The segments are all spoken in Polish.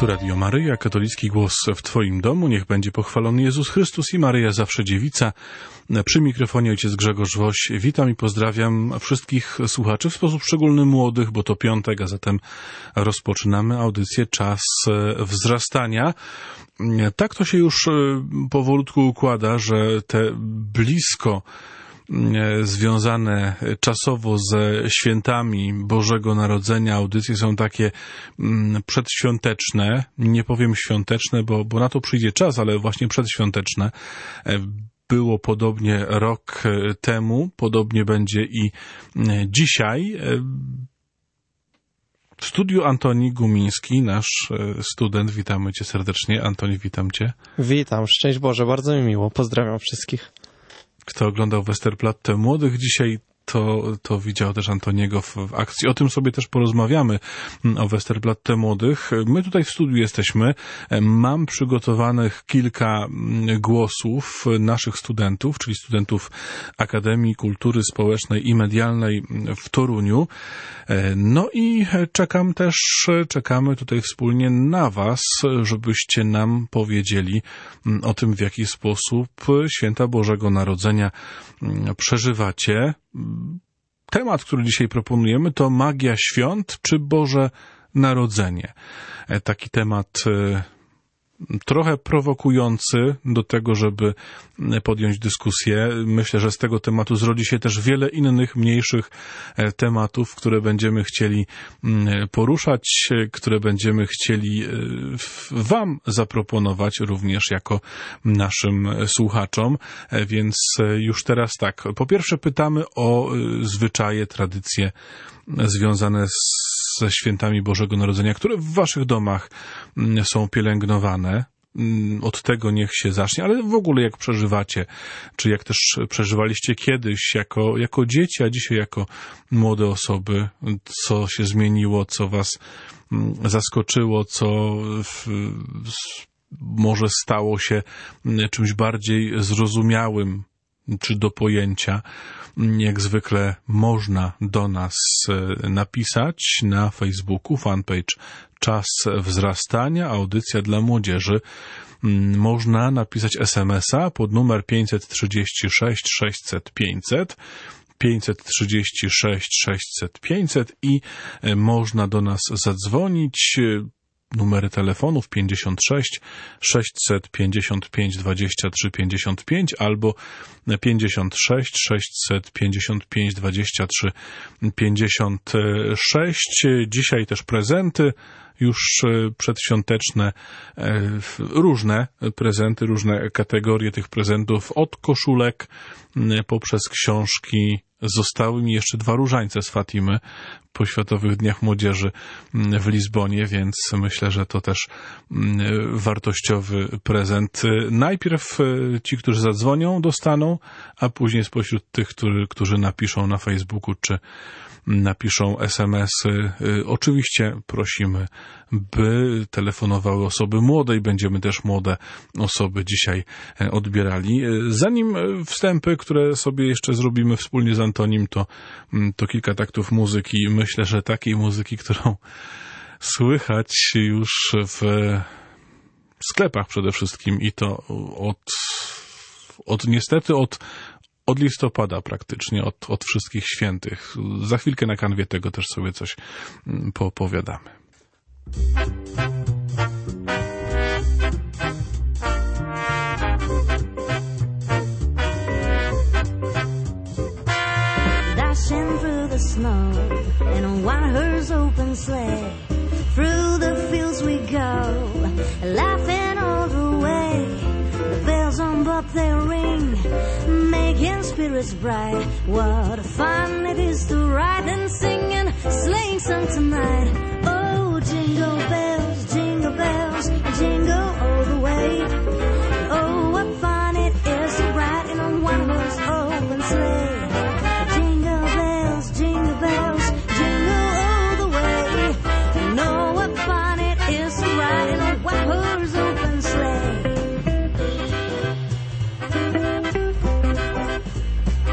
Tu Radio Maryja, katolicki głos w Twoim domu. Niech będzie pochwalony Jezus Chrystus i Maryja zawsze dziewica. Przy mikrofonie ojciec Grzegorz Woś. Witam i pozdrawiam wszystkich słuchaczy, w sposób szczególny młodych, bo to piątek, a zatem rozpoczynamy audycję Czas wzrastania. Tak to się już powolutku układa, że te blisko związane czasowo ze świętami Bożego Narodzenia audycje są takie przedświąteczne, nie powiem świąteczne, bo na to przyjdzie czas, ale właśnie przedświąteczne. Było podobnie rok temu, podobnie będzie i dzisiaj. W studiu Antoni Gumiński, nasz student. Witamy Cię serdecznie. Antoni, witam Cię. Witam, szczęść Boże, bardzo mi miło. Pozdrawiam wszystkich. Kto oglądał Westerplatte Młodych dzisiaj, to widział też Antoniego w akcji. O tym sobie też porozmawiamy, o Westerplatte Młodych. My tutaj w studiu jesteśmy. Mam przygotowanych kilka głosów naszych studentów, czyli studentów Akademii Kultury Społecznej i Medialnej w Toruniu. No i czekamy tutaj wspólnie na Was, żebyście nam powiedzieli o tym, w jaki sposób święta Bożego Narodzenia przeżywacie. Temat, który dzisiaj proponujemy, to magia świąt czy Boże Narodzenie. Taki temat trochę prowokujący do tego, żeby podjąć dyskusję. Myślę, że z tego tematu zrodzi się też wiele innych, mniejszych tematów, które będziemy chcieli poruszać, które będziemy chcieli Wam zaproponować również jako naszym słuchaczom. Więc już teraz tak. Po pierwsze pytamy o zwyczaje, tradycje związane ze świętami Bożego Narodzenia, które w Waszych domach są pielęgnowane. Od tego niech się zacznie, ale w ogóle jak przeżywacie, czy jak też przeżywaliście kiedyś jako dzieci, a dzisiaj jako młode osoby, co się zmieniło, co Was zaskoczyło, co może stało się czymś bardziej zrozumiałym, czy do pojęcia. Jak zwykle można do nas napisać na Facebooku, fanpage Czas Wzrastania, audycja dla młodzieży. Można napisać SMS-a pod numer 536 600 500, 536 600 500 i można do nas zadzwonić. Numery telefonów 56 655 23 55 albo 56 655 23 56. Dzisiaj też prezenty już przedświąteczne, różne prezenty, różne kategorie tych prezentów, od koszulek poprzez książki. Zostały mi jeszcze 2 różańce z Fatimy po Światowych Dniach Młodzieży w Lizbonie, więc myślę, że to też wartościowy prezent. Najpierw ci, którzy zadzwonią, dostaną, a później spośród tych, którzy napiszą na Facebooku czy napiszą SMS-y. Oczywiście prosimy, by telefonowały osoby młode i będziemy też młode osoby dzisiaj odbierali. Zanim wstępy, które sobie jeszcze zrobimy wspólnie z Antonim, to kilka taktów muzyki. Myślę, że takiej muzyki, którą słychać już w sklepach przede wszystkim i to niestety od listopada praktycznie, od wszystkich świętych. Za chwilkę na kanwie tego też sobie coś poopowiadamy. Dashing through the snow in a one-horse open sleigh, through the fields we go, laughing all the way. The bells on bob they ring, making spirits bright. What a fun it is to ride and sing and sleighing song tonight. Oh, jingle bells, jingle all the way. Oh, what fun it is to ride in a one-horse open sleigh. Jingle bells, jingle all the way. You know what fun it is to ride in a one-horse open sleigh.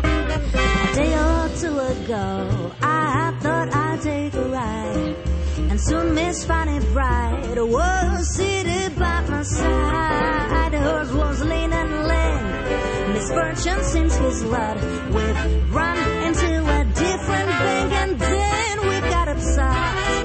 A day or two ago, I thought I'd take a ride and and soon Miss Fanny Bright was seated by my side. Hers was lean and lank, misfortune seems his lot. We've run into a different bank and then we got upside.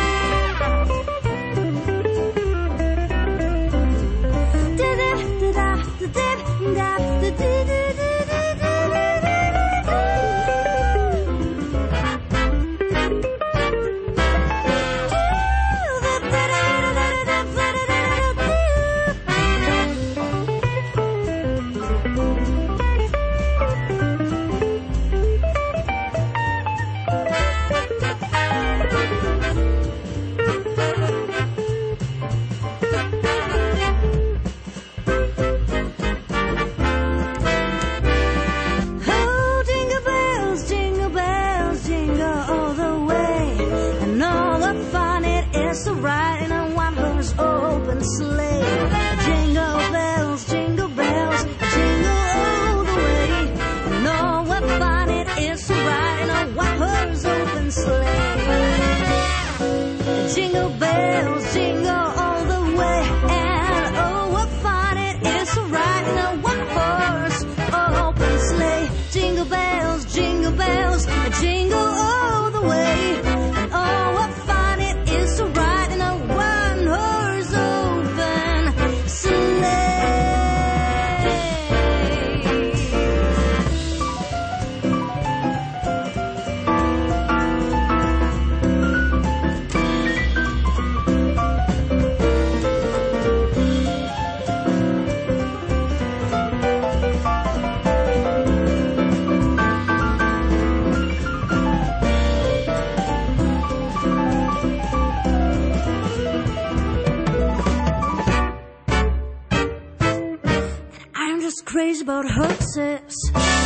Crazy about horses.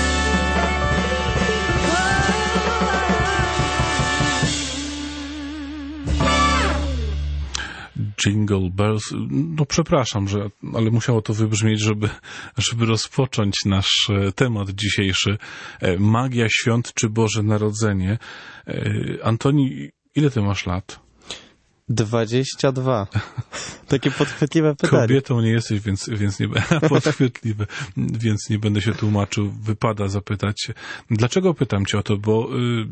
Jingle Bells. No przepraszam, ale musiało to wybrzmieć, żeby rozpocząć nasz temat dzisiejszy. Magia świąt czy Boże Narodzenie. Antoni, ile ty masz lat? 22. Takie podchwytliwe pytanie. Kobietą nie jesteś, więc nie podchwytliwe, więc nie będę się tłumaczył. Wypada zapytać się. Dlaczego pytam cię o to? Bo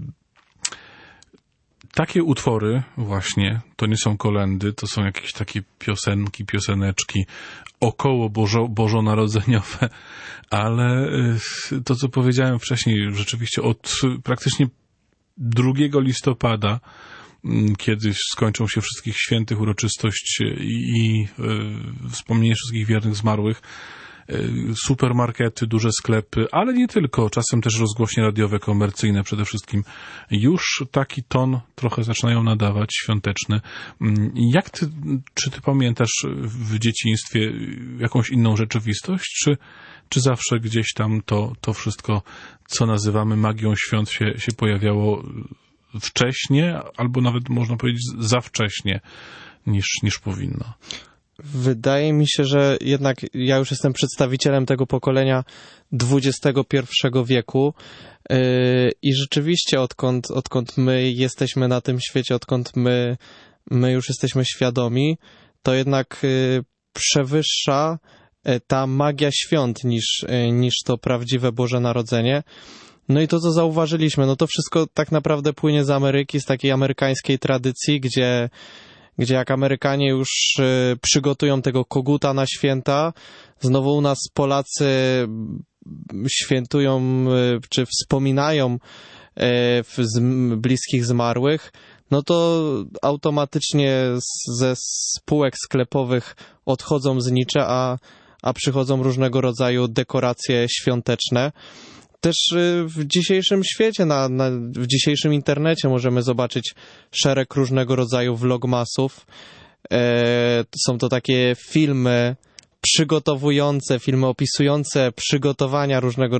takie utwory właśnie, to nie są kolędy, to są jakieś takie piosenki, pioseneczki około bożonarodzeniowe, ale to, co powiedziałem wcześniej, rzeczywiście od praktycznie 2 listopada, kiedy skończą się wszystkich świętych uroczystość i wspomnienie wszystkich wiernych zmarłych, supermarkety, duże sklepy, ale nie tylko, czasem też rozgłośnie radiowe, komercyjne przede wszystkim, już taki ton trochę zaczynają nadawać, świąteczny. Czy ty pamiętasz w dzieciństwie jakąś inną rzeczywistość, czy zawsze gdzieś tam to wszystko, co nazywamy magią świąt, się pojawiało wcześniej, albo nawet można powiedzieć za wcześnie niż powinno? Wydaje mi się, że jednak ja już jestem przedstawicielem tego pokolenia XXI wieku i rzeczywiście odkąd my jesteśmy na tym świecie, odkąd my już jesteśmy świadomi, to jednak przewyższa ta magia świąt niż to prawdziwe Boże Narodzenie. No i to, co zauważyliśmy, no to wszystko tak naprawdę płynie z Ameryki, z takiej amerykańskiej tradycji, gdzie jak Amerykanie już przygotują tego koguta na święta, znowu u nas Polacy świętują czy wspominają bliskich zmarłych, no to automatycznie ze spółek sklepowych odchodzą znicze, a przychodzą różnego rodzaju dekoracje świąteczne. Też w dzisiejszym świecie, w dzisiejszym internecie możemy zobaczyć szereg różnego rodzaju vlogmasów. Są to takie filmy przygotowujące, filmy opisujące przygotowania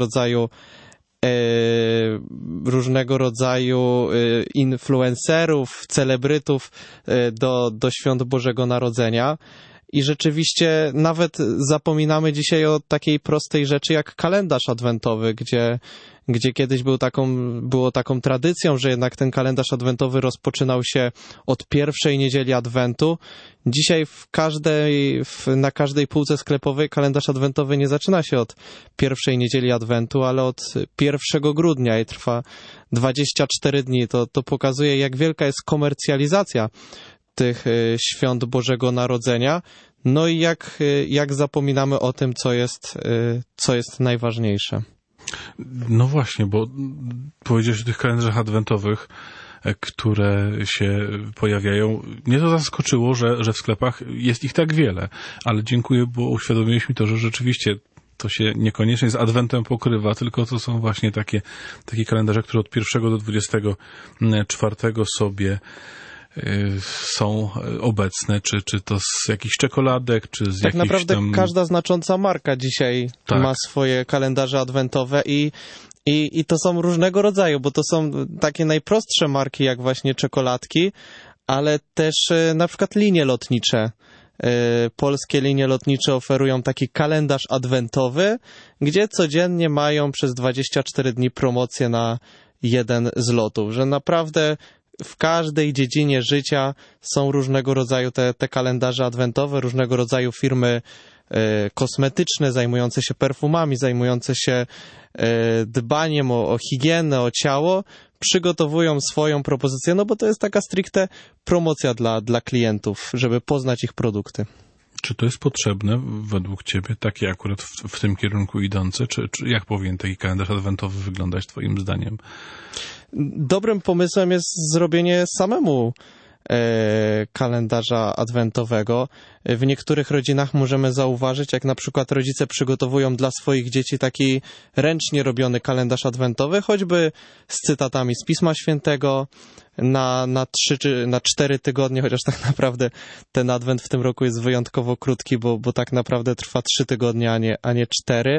różnego rodzaju influencerów, celebrytów do świąt Bożego Narodzenia. i rzeczywiście nawet zapominamy dzisiaj o takiej prostej rzeczy jak kalendarz adwentowy, gdzie kiedyś było taką tradycją, że jednak ten kalendarz adwentowy rozpoczynał się od pierwszej niedzieli Adwentu. Dzisiaj na każdej półce sklepowej kalendarz adwentowy nie zaczyna się od pierwszej niedzieli Adwentu, ale od 1 grudnia i trwa 24 dni. To pokazuje, jak wielka jest komercjalizacja tych świąt Bożego Narodzenia, no i jak zapominamy o tym, co jest najważniejsze. No właśnie, bo powiedziałeś o tych kalendarzach adwentowych, które się pojawiają. Mnie to zaskoczyło, że w sklepach jest ich tak wiele, ale dziękuję, bo uświadomiłeś mi to, że rzeczywiście to się niekoniecznie z Adwentem pokrywa, tylko to są właśnie takie kalendarze, które od 1 do 24 sobie są obecne, czy to z jakichś czekoladek, czy z tak jakichś naprawdę tam... każda znacząca marka dzisiaj ma swoje kalendarze adwentowe i to są różnego rodzaju, bo to są takie najprostsze marki, jak właśnie czekoladki, ale też na przykład linie lotnicze. Polskie linie lotnicze oferują taki kalendarz adwentowy, gdzie codziennie mają przez 24 dni promocję na jeden z lotów, że naprawdę w każdej dziedzinie życia są różnego rodzaju te kalendarze adwentowe, różnego rodzaju firmy kosmetyczne, zajmujące się perfumami, zajmujące się dbaniem o higienę, o ciało, przygotowują swoją propozycję, no bo to jest taka stricte promocja dla klientów, żeby poznać ich produkty. Czy to jest potrzebne według Ciebie, takie akurat w tym kierunku idące, czy jak powinien taki kalendarz adwentowy wyglądać Twoim zdaniem? Dobrym pomysłem jest zrobienie samemu kalendarza adwentowego. W niektórych rodzinach możemy zauważyć, jak na przykład rodzice przygotowują dla swoich dzieci taki ręcznie robiony kalendarz adwentowy, choćby z cytatami z Pisma Świętego na 3 czy na 4 tygodnie, chociaż tak naprawdę ten adwent w tym roku jest wyjątkowo krótki, bo tak naprawdę trwa 3 tygodnie, a nie 4.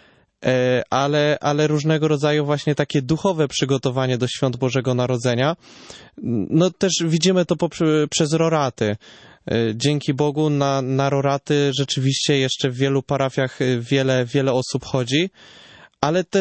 Ale różnego rodzaju właśnie takie duchowe przygotowanie do świąt Bożego Narodzenia. No też widzimy to przez roraty. Dzięki Bogu na roraty rzeczywiście jeszcze w wielu parafiach wiele osób chodzi, ale też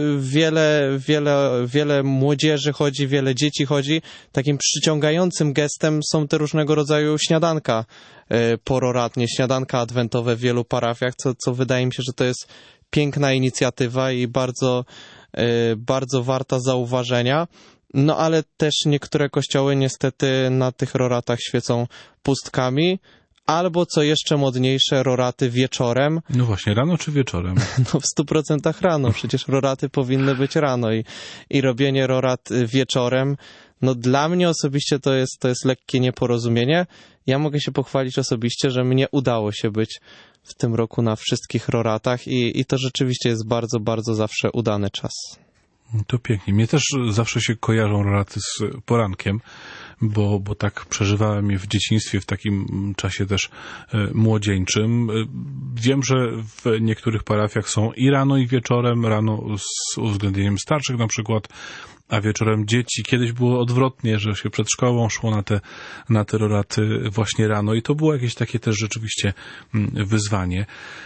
wiele młodzieży chodzi, wiele dzieci chodzi. Takim przyciągającym gestem są te różnego rodzaju śniadanka pororatnie, śniadanka adwentowe w wielu parafiach, co wydaje mi się, że to jest piękna inicjatywa i bardzo warta zauważenia. No ale też niektóre kościoły niestety na tych roratach świecą pustkami, albo co jeszcze modniejsze, roraty wieczorem. No właśnie, rano czy wieczorem? No w 100% rano, przecież roraty powinny być rano i robienie rorat wieczorem, no dla mnie osobiście to jest lekkie nieporozumienie. Ja mogę się pochwalić osobiście, że mnie udało się być w tym roku na wszystkich roratach i to rzeczywiście jest bardzo zawsze udany czas. To pięknie. Mnie też zawsze się kojarzą roraty z porankiem, bo tak przeżywałem je w dzieciństwie, w takim czasie też młodzieńczym. Wiem, że w niektórych parafiach są i rano, i wieczorem. Rano z uwzględnieniem starszych na przykład, a wieczorem dzieci. Kiedyś było odwrotnie, że się przed szkołą szło na te roraty właśnie rano i to było jakieś takie też rzeczywiście wyzwanie.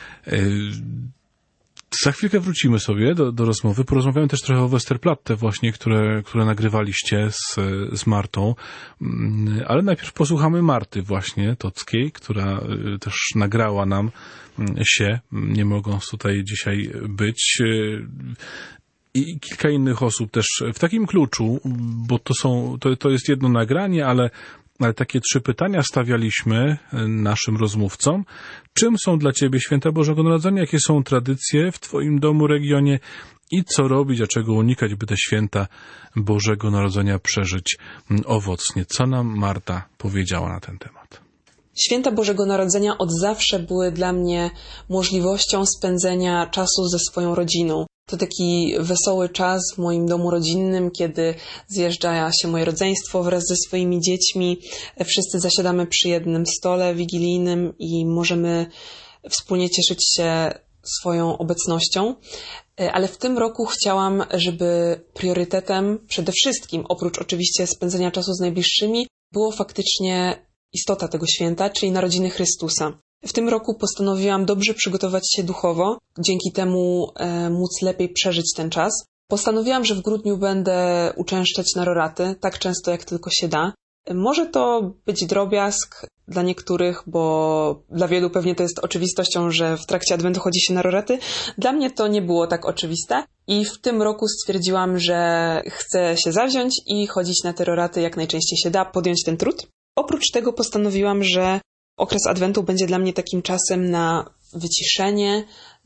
Za chwilkę wrócimy sobie do rozmowy. Porozmawiamy też trochę o Westerplatte właśnie, które nagrywaliście z Martą. Ale najpierw posłuchamy Marty właśnie Tockiej, która też nagrała nam się, nie mogąc tutaj dzisiaj być. I kilka innych osób też w takim kluczu, bo to jest jedno nagranie, ale takie 3 pytania stawialiśmy naszym rozmówcom. Czym są dla Ciebie święta Bożego Narodzenia? Jakie są tradycje w Twoim domu, regionie? I co robić, a czego unikać, by te święta Bożego Narodzenia przeżyć owocnie? Co nam Marta powiedziała na ten temat? Święta Bożego Narodzenia od zawsze były dla mnie możliwością spędzenia czasu ze swoją rodziną. To taki wesoły czas w moim domu rodzinnym, kiedy zjeżdża się moje rodzeństwo wraz ze swoimi dziećmi. Wszyscy zasiadamy przy jednym stole wigilijnym i możemy wspólnie cieszyć się swoją obecnością. Ale w tym roku chciałam, żeby priorytetem przede wszystkim, oprócz oczywiście spędzenia czasu z najbliższymi, było faktycznie istota tego święta, czyli narodziny Chrystusa. W tym roku postanowiłam dobrze przygotować się duchowo, dzięki temu móc lepiej przeżyć ten czas. Postanowiłam, że w grudniu będę uczęszczać na roraty, tak często jak tylko się da. Może to być drobiazg dla niektórych, bo dla wielu pewnie to jest oczywistością, że w trakcie Adwentu chodzi się na roraty. Dla mnie to nie było tak oczywiste i w tym roku stwierdziłam, że chcę się zawziąć i chodzić na te roraty jak najczęściej się da, podjąć ten trud. Oprócz tego postanowiłam, że okres Adwentu będzie dla mnie takim czasem na wyciszenie,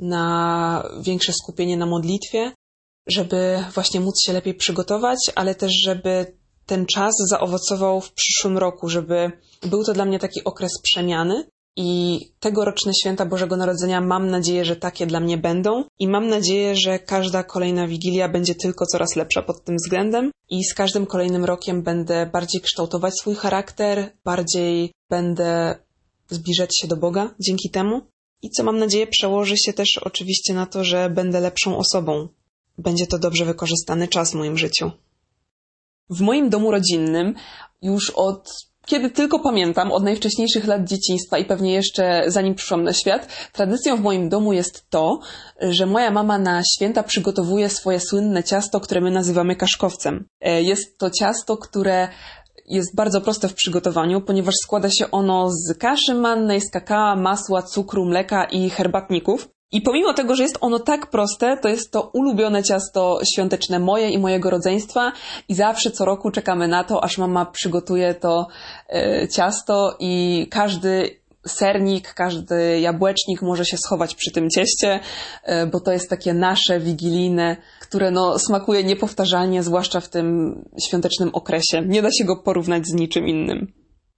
na większe skupienie na modlitwie, żeby właśnie móc się lepiej przygotować, ale też żeby ten czas zaowocował w przyszłym roku, żeby był to dla mnie taki okres przemiany i tegoroczne święta Bożego Narodzenia mam nadzieję, że takie dla mnie będą i mam nadzieję, że każda kolejna Wigilia będzie tylko coraz lepsza pod tym względem i z każdym kolejnym rokiem będę bardziej kształtować swój charakter, bardziej będę zbliżać się do Boga dzięki temu i co mam nadzieję przełoży się też oczywiście na to, że będę lepszą osobą. Będzie to dobrze wykorzystany czas w moim życiu. W moim domu rodzinnym już od kiedy tylko pamiętam, od najwcześniejszych lat dzieciństwa i pewnie jeszcze zanim przyszłam na świat, tradycją w moim domu jest to, że moja mama na święta przygotowuje swoje słynne ciasto, które my nazywamy kaszkowcem. Jest to ciasto, które jest bardzo proste w przygotowaniu, ponieważ składa się ono z kaszy mannej, z kakao, masła, cukru, mleka i herbatników. I pomimo tego, że jest ono tak proste, to jest to ulubione ciasto świąteczne moje i mojego rodzeństwa i zawsze co roku czekamy na to, aż mama przygotuje to ciasto i każdy sernik, każdy jabłecznik może się schować przy tym cieście, bo to jest takie nasze wigilijne, które smakuje niepowtarzalnie, zwłaszcza w tym świątecznym okresie. Nie da się go porównać z niczym innym.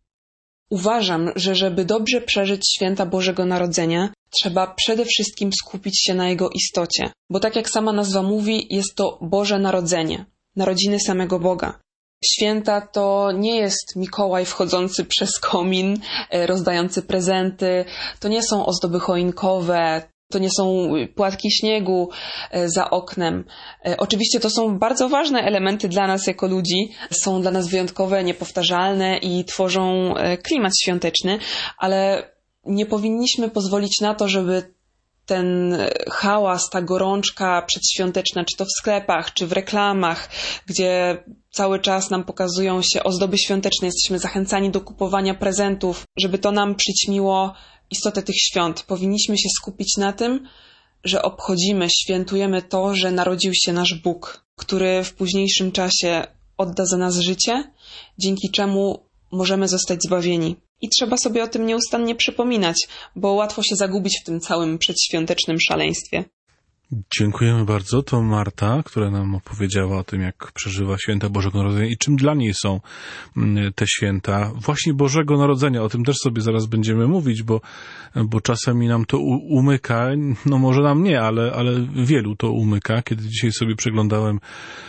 Uważam, że żeby dobrze przeżyć święta Bożego Narodzenia, trzeba przede wszystkim skupić się na jego istocie, bo tak jak sama nazwa mówi, jest to Boże Narodzenie, narodziny samego Boga. Święta to nie jest Mikołaj wchodzący przez komin, rozdający prezenty, to nie są ozdoby choinkowe, to nie są płatki śniegu za oknem. Oczywiście to są bardzo ważne elementy dla nas jako ludzi, są dla nas wyjątkowe, niepowtarzalne i tworzą klimat świąteczny, ale nie powinniśmy pozwolić na to, żeby ten hałas, ta gorączka przedświąteczna, czy to w sklepach, czy w reklamach, gdzie cały czas nam pokazują się ozdoby świąteczne, jesteśmy zachęcani do kupowania prezentów, żeby to nam przyćmiło istotę tych świąt. Powinniśmy się skupić na tym, że obchodzimy, świętujemy to, że narodził się nasz Bóg, który w późniejszym czasie odda za nas życie, dzięki czemu możemy zostać zbawieni. I trzeba sobie o tym nieustannie przypominać, bo łatwo się zagubić w tym całym przedświątecznym szaleństwie. Dziękujemy bardzo. To Marta, która nam opowiedziała o tym, jak przeżywa święta Bożego Narodzenia i czym dla niej są te święta właśnie Bożego Narodzenia. O tym też sobie zaraz będziemy mówić, bo czasami nam to umyka. No może nam nie, ale wielu to umyka. Kiedy dzisiaj sobie przeglądałem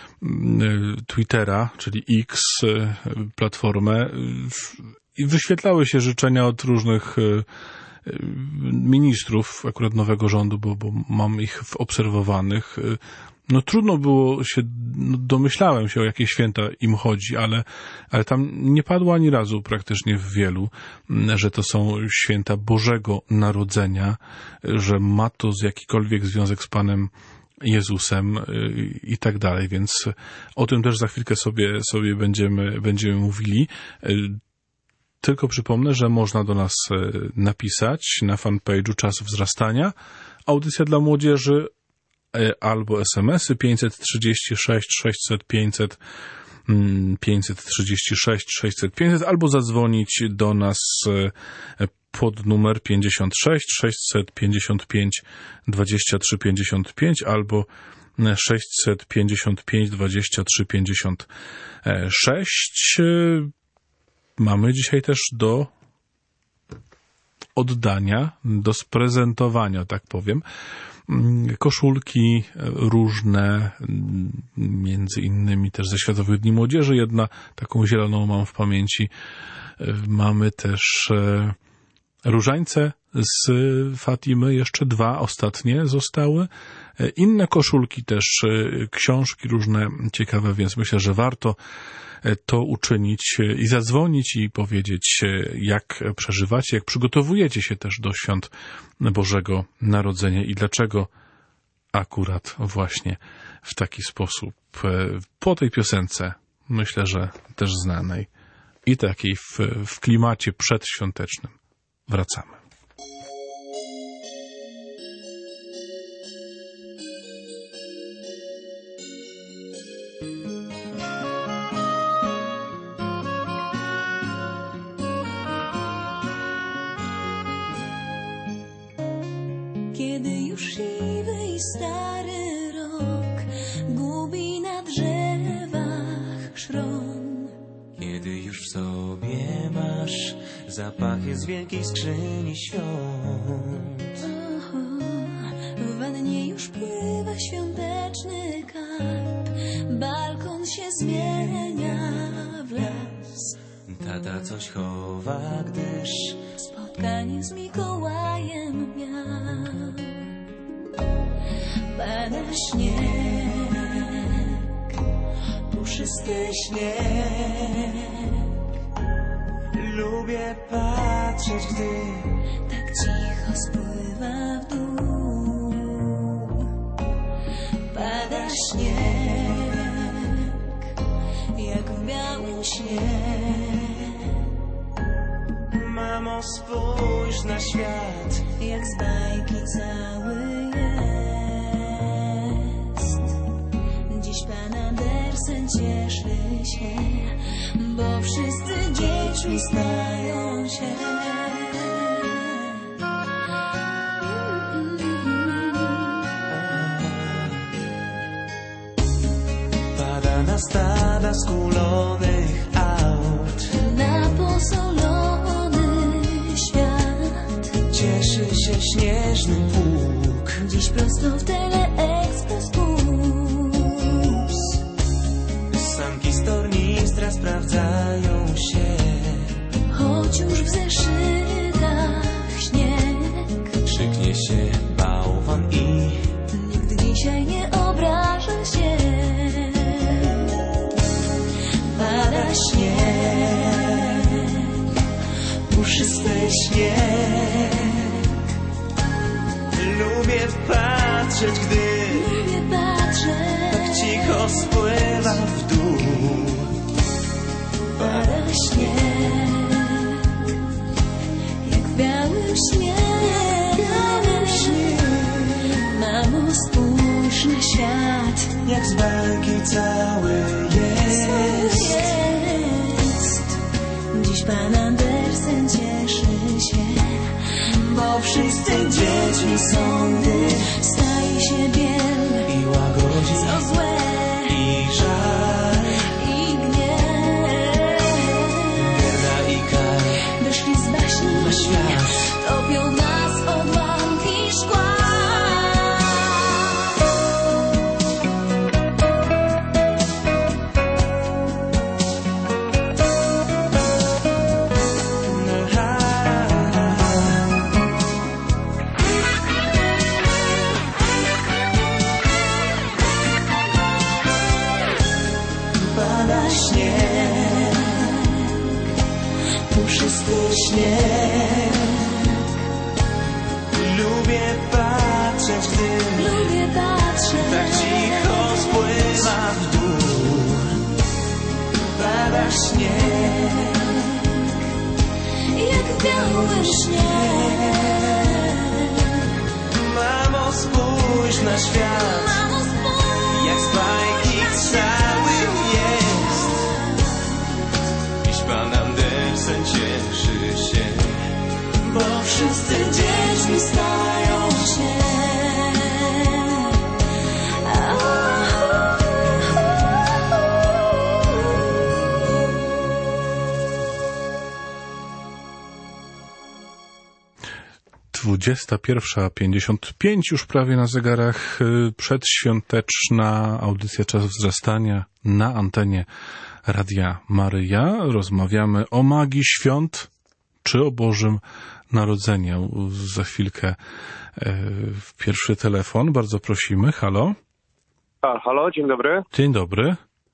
Twittera, czyli X, platformę, i wyświetlały się życzenia od różnych ministrów akurat nowego rządu, bo mam ich obserwowanych. No trudno było się, domyślałem się, o jakie święta im chodzi, ale tam nie padło ani razu praktycznie w wielu, że to są święta Bożego Narodzenia, że ma to jakikolwiek związek z Panem Jezusem i tak dalej, więc o tym też za chwilkę sobie będziemy mówili. Tylko przypomnę, że można do nas napisać na fanpage'u Czas Wzrastania, audycja dla młodzieży, albo SMS-y 536 600 500, 536 600 500, albo zadzwonić do nas pod numer 56 655 23 55 albo 655 23 56. Mamy dzisiaj też do oddania, do sprezentowania, tak powiem, koszulki różne, między innymi też ze Światowych Dni Młodzieży. Jedna taką zieloną mam w pamięci. Mamy też różańce z Fatimy, jeszcze 2 ostatnie zostały. Inne koszulki też, książki różne ciekawe, więc myślę, że warto to uczynić i zadzwonić i powiedzieć, jak przeżywacie, jak przygotowujecie się też do świąt Bożego Narodzenia i dlaczego akurat właśnie w taki sposób. Po tej piosence, myślę, że też znanej i takiej w klimacie przedświątecznym, wracamy. Kiedy już siwy i stary rok gubi na drzewach szron, kiedy już w sobie masz zapachy z wielkiej skrzyni świąt, w wannie już pływa świąteczny karp, balkon się zmienia w las. tata coś chowa, gdyż Spotkanie z Mikołajem miał. Pada śnieg, puszysty śnieg. lubię patrzeć, gdy Tak cicho spływa w dół. Pada śnieg, jak w białym śnie. mamo, spójrz na świat, Jak z bajki cały jest. Dziś pan Andersen cieszy się, bo wszyscy dziećmi stają się. pada na stada skulonych aut, Na posolony świat. cieszy się śnieżny pług. Dziś prosto w Teleexpress Plus. Sanki z tornistra sprawdzają się, Choć już w zeszytach śnieg, krzyknie się bałwan i nigdy dzisiaj nie obraża się. Pada śnieg, puszysty śnieg. Lubię patrzeć, gdy lubię patrzeć. tak cicho spływa w dół. Pada śnieg, jak w białym śnie. Mamo, spójrz na świat, Jak z bajki cały jest. Dziś pan Andersen cieszy się, bo wszyscy dziećmi są, gdy staje się biel I łagodzi co złe i żal, i gniew. Gerda i Kar Wyszli z baśni na świat. topią nas odłamki szkła. Pada śnieg, puszysty śnieg. Lubię patrzeć, gdy Lubię patrzeć. tak cicho spływa w dół. Pada śnieg, Jak w białym śnie. mamo, spójrz na świat, Mamo, spójrz jak z bajki cały jest. Dziś pan Andersen cieszy się, bo wszyscy dziećmi stają się. Dwudziesta 21:55 już prawie na zegarach, przedświąteczna audycja Czas Wzrastania na antenie Radia Maryja. Rozmawiamy o magii świąt, czy o Bożym Narodzenia. Za chwilkę pierwszy telefon. Bardzo prosimy. Halo? Halo, dzień dobry. Dzień dobry.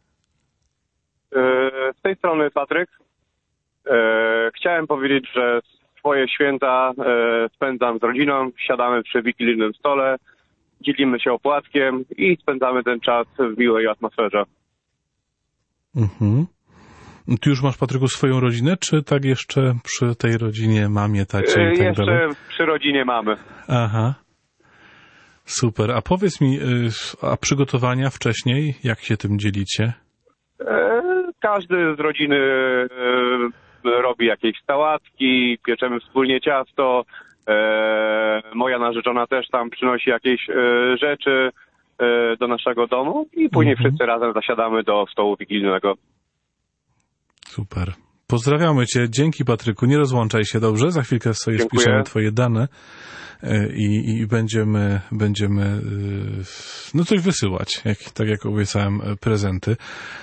Z tej strony Patryk. Chciałem powiedzieć, że swoje święta spędzam z rodziną, siadamy przy wigilijnym stole, dzielimy się opłatkiem i spędzamy ten czas w miłej atmosferze. Mhm. Ty już masz, Patryku, swoją rodzinę, czy tak jeszcze przy tej rodzinie, mamie, tacie i tak jeszcze dalej? przy rodzinie mamy. Aha. Super. A powiedz mi, a przygotowania wcześniej, jak się tym dzielicie? Każdy z rodziny robi jakieś sałatki, pieczemy wspólnie ciasto. Moja narzeczona też tam przynosi jakieś rzeczy do naszego domu i później wszyscy razem zasiadamy do stołu wigilijnego. Super. Pozdrawiamy Cię. Dzięki, Patryku. Nie rozłączaj się, dobrze? Za chwilkę sobie spiszemy Twoje dane i będziemy no coś wysyłać, tak jak obiecałem, prezenty.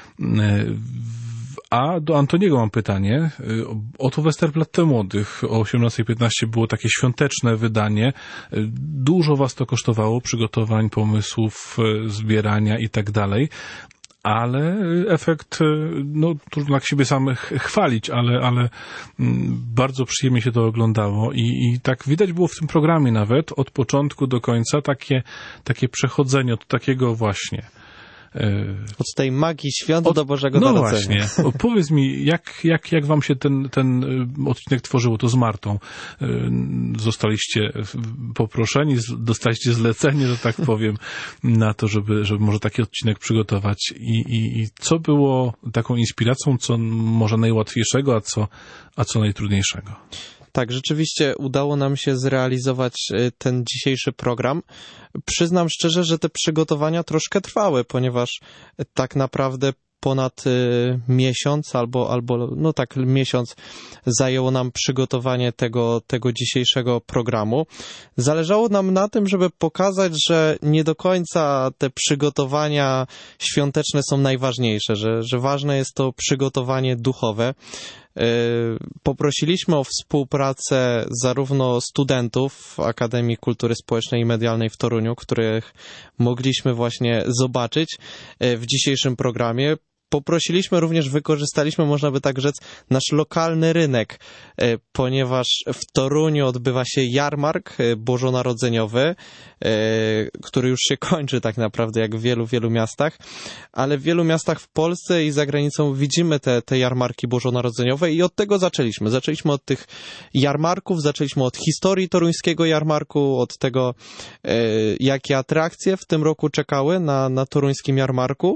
A do Antoniego mam pytanie. Oto Westerplatte Młodych o 18:15 było takie świąteczne wydanie. Dużo Was to kosztowało, przygotowań, pomysłów, zbierania i tak dalej. Ale efekt, no trudno jak siebie samych chwalić, ale bardzo przyjemnie się to oglądało i tak widać było w tym programie nawet od początku do końca takie przechodzenie od takiego właśnie od tej magii świąt do Bożego Narodzenia. No właśnie. Powiedz mi, jak wam się ten odcinek tworzyło, to z Martą? Zostaliście poproszeni, dostaliście zlecenie, że tak powiem, na to, żeby może taki odcinek przygotować. I co było taką inspiracją, co może najłatwiejszego, a co najtrudniejszego? Tak, rzeczywiście udało nam się zrealizować ten dzisiejszy program. Przyznam szczerze, że te przygotowania troszkę trwały, ponieważ tak naprawdę ponad miesiąc albo no tak miesiąc zajęło nam przygotowanie tego dzisiejszego programu. Zależało nam na tym, żeby pokazać, że nie do końca te przygotowania świąteczne są najważniejsze, że ważne jest to przygotowanie duchowe. Poprosiliśmy o współpracę zarówno studentów Akademii Kultury Społecznej i Medialnej w Toruniu, których mogliśmy właśnie zobaczyć w dzisiejszym programie. Poprosiliśmy również, wykorzystaliśmy, można by tak rzec, nasz lokalny rynek, ponieważ w Toruniu odbywa się jarmark bożonarodzeniowy, który już się kończy tak naprawdę, jak w wielu miastach, ale w wielu miastach w Polsce i za granicą widzimy te jarmarki bożonarodzeniowe i od tego zaczęliśmy. Zaczęliśmy od tych jarmarków, zaczęliśmy od historii toruńskiego jarmarku, od tego, jakie atrakcje w tym roku czekały na toruńskim jarmarku.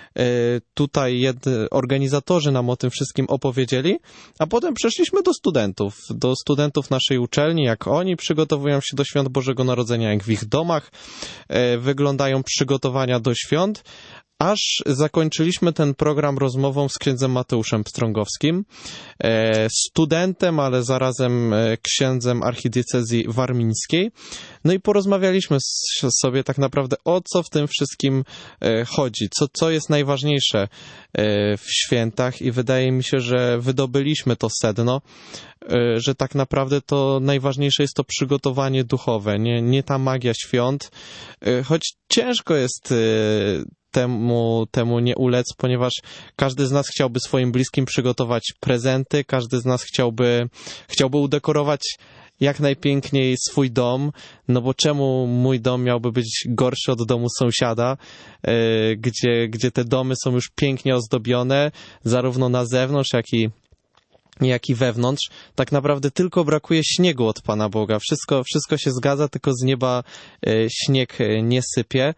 Tutaj organizatorzy nam o tym wszystkim opowiedzieli, a potem przeszliśmy do studentów naszej uczelni, jak oni przygotowują się do Świąt Bożego Narodzenia, jak w ich domach wyglądają przygotowania do świąt, aż zakończyliśmy ten program rozmową z księdzem Mateuszem Pstrągowskim, studentem, ale zarazem księdzem archidiecezji warmińskiej. No i porozmawialiśmy sobie tak naprawdę, o co w tym wszystkim chodzi, co jest najważniejsze w świętach i wydaje mi się, że wydobyliśmy to sedno, że tak naprawdę to najważniejsze jest to przygotowanie duchowe, nie ta magia świąt, choć ciężko jest temu nie ulec, ponieważ każdy z nas chciałby swoim bliskim przygotować prezenty, każdy z nas chciałby udekorować jak najpiękniej swój dom, no bo czemu mój dom miałby być gorszy od domu sąsiada, gdzie te domy są już pięknie ozdobione, zarówno na zewnątrz, jak i wewnątrz. Tak naprawdę tylko brakuje śniegu od Pana Boga. Wszystko się zgadza, tylko z nieba śnieg nie sypie.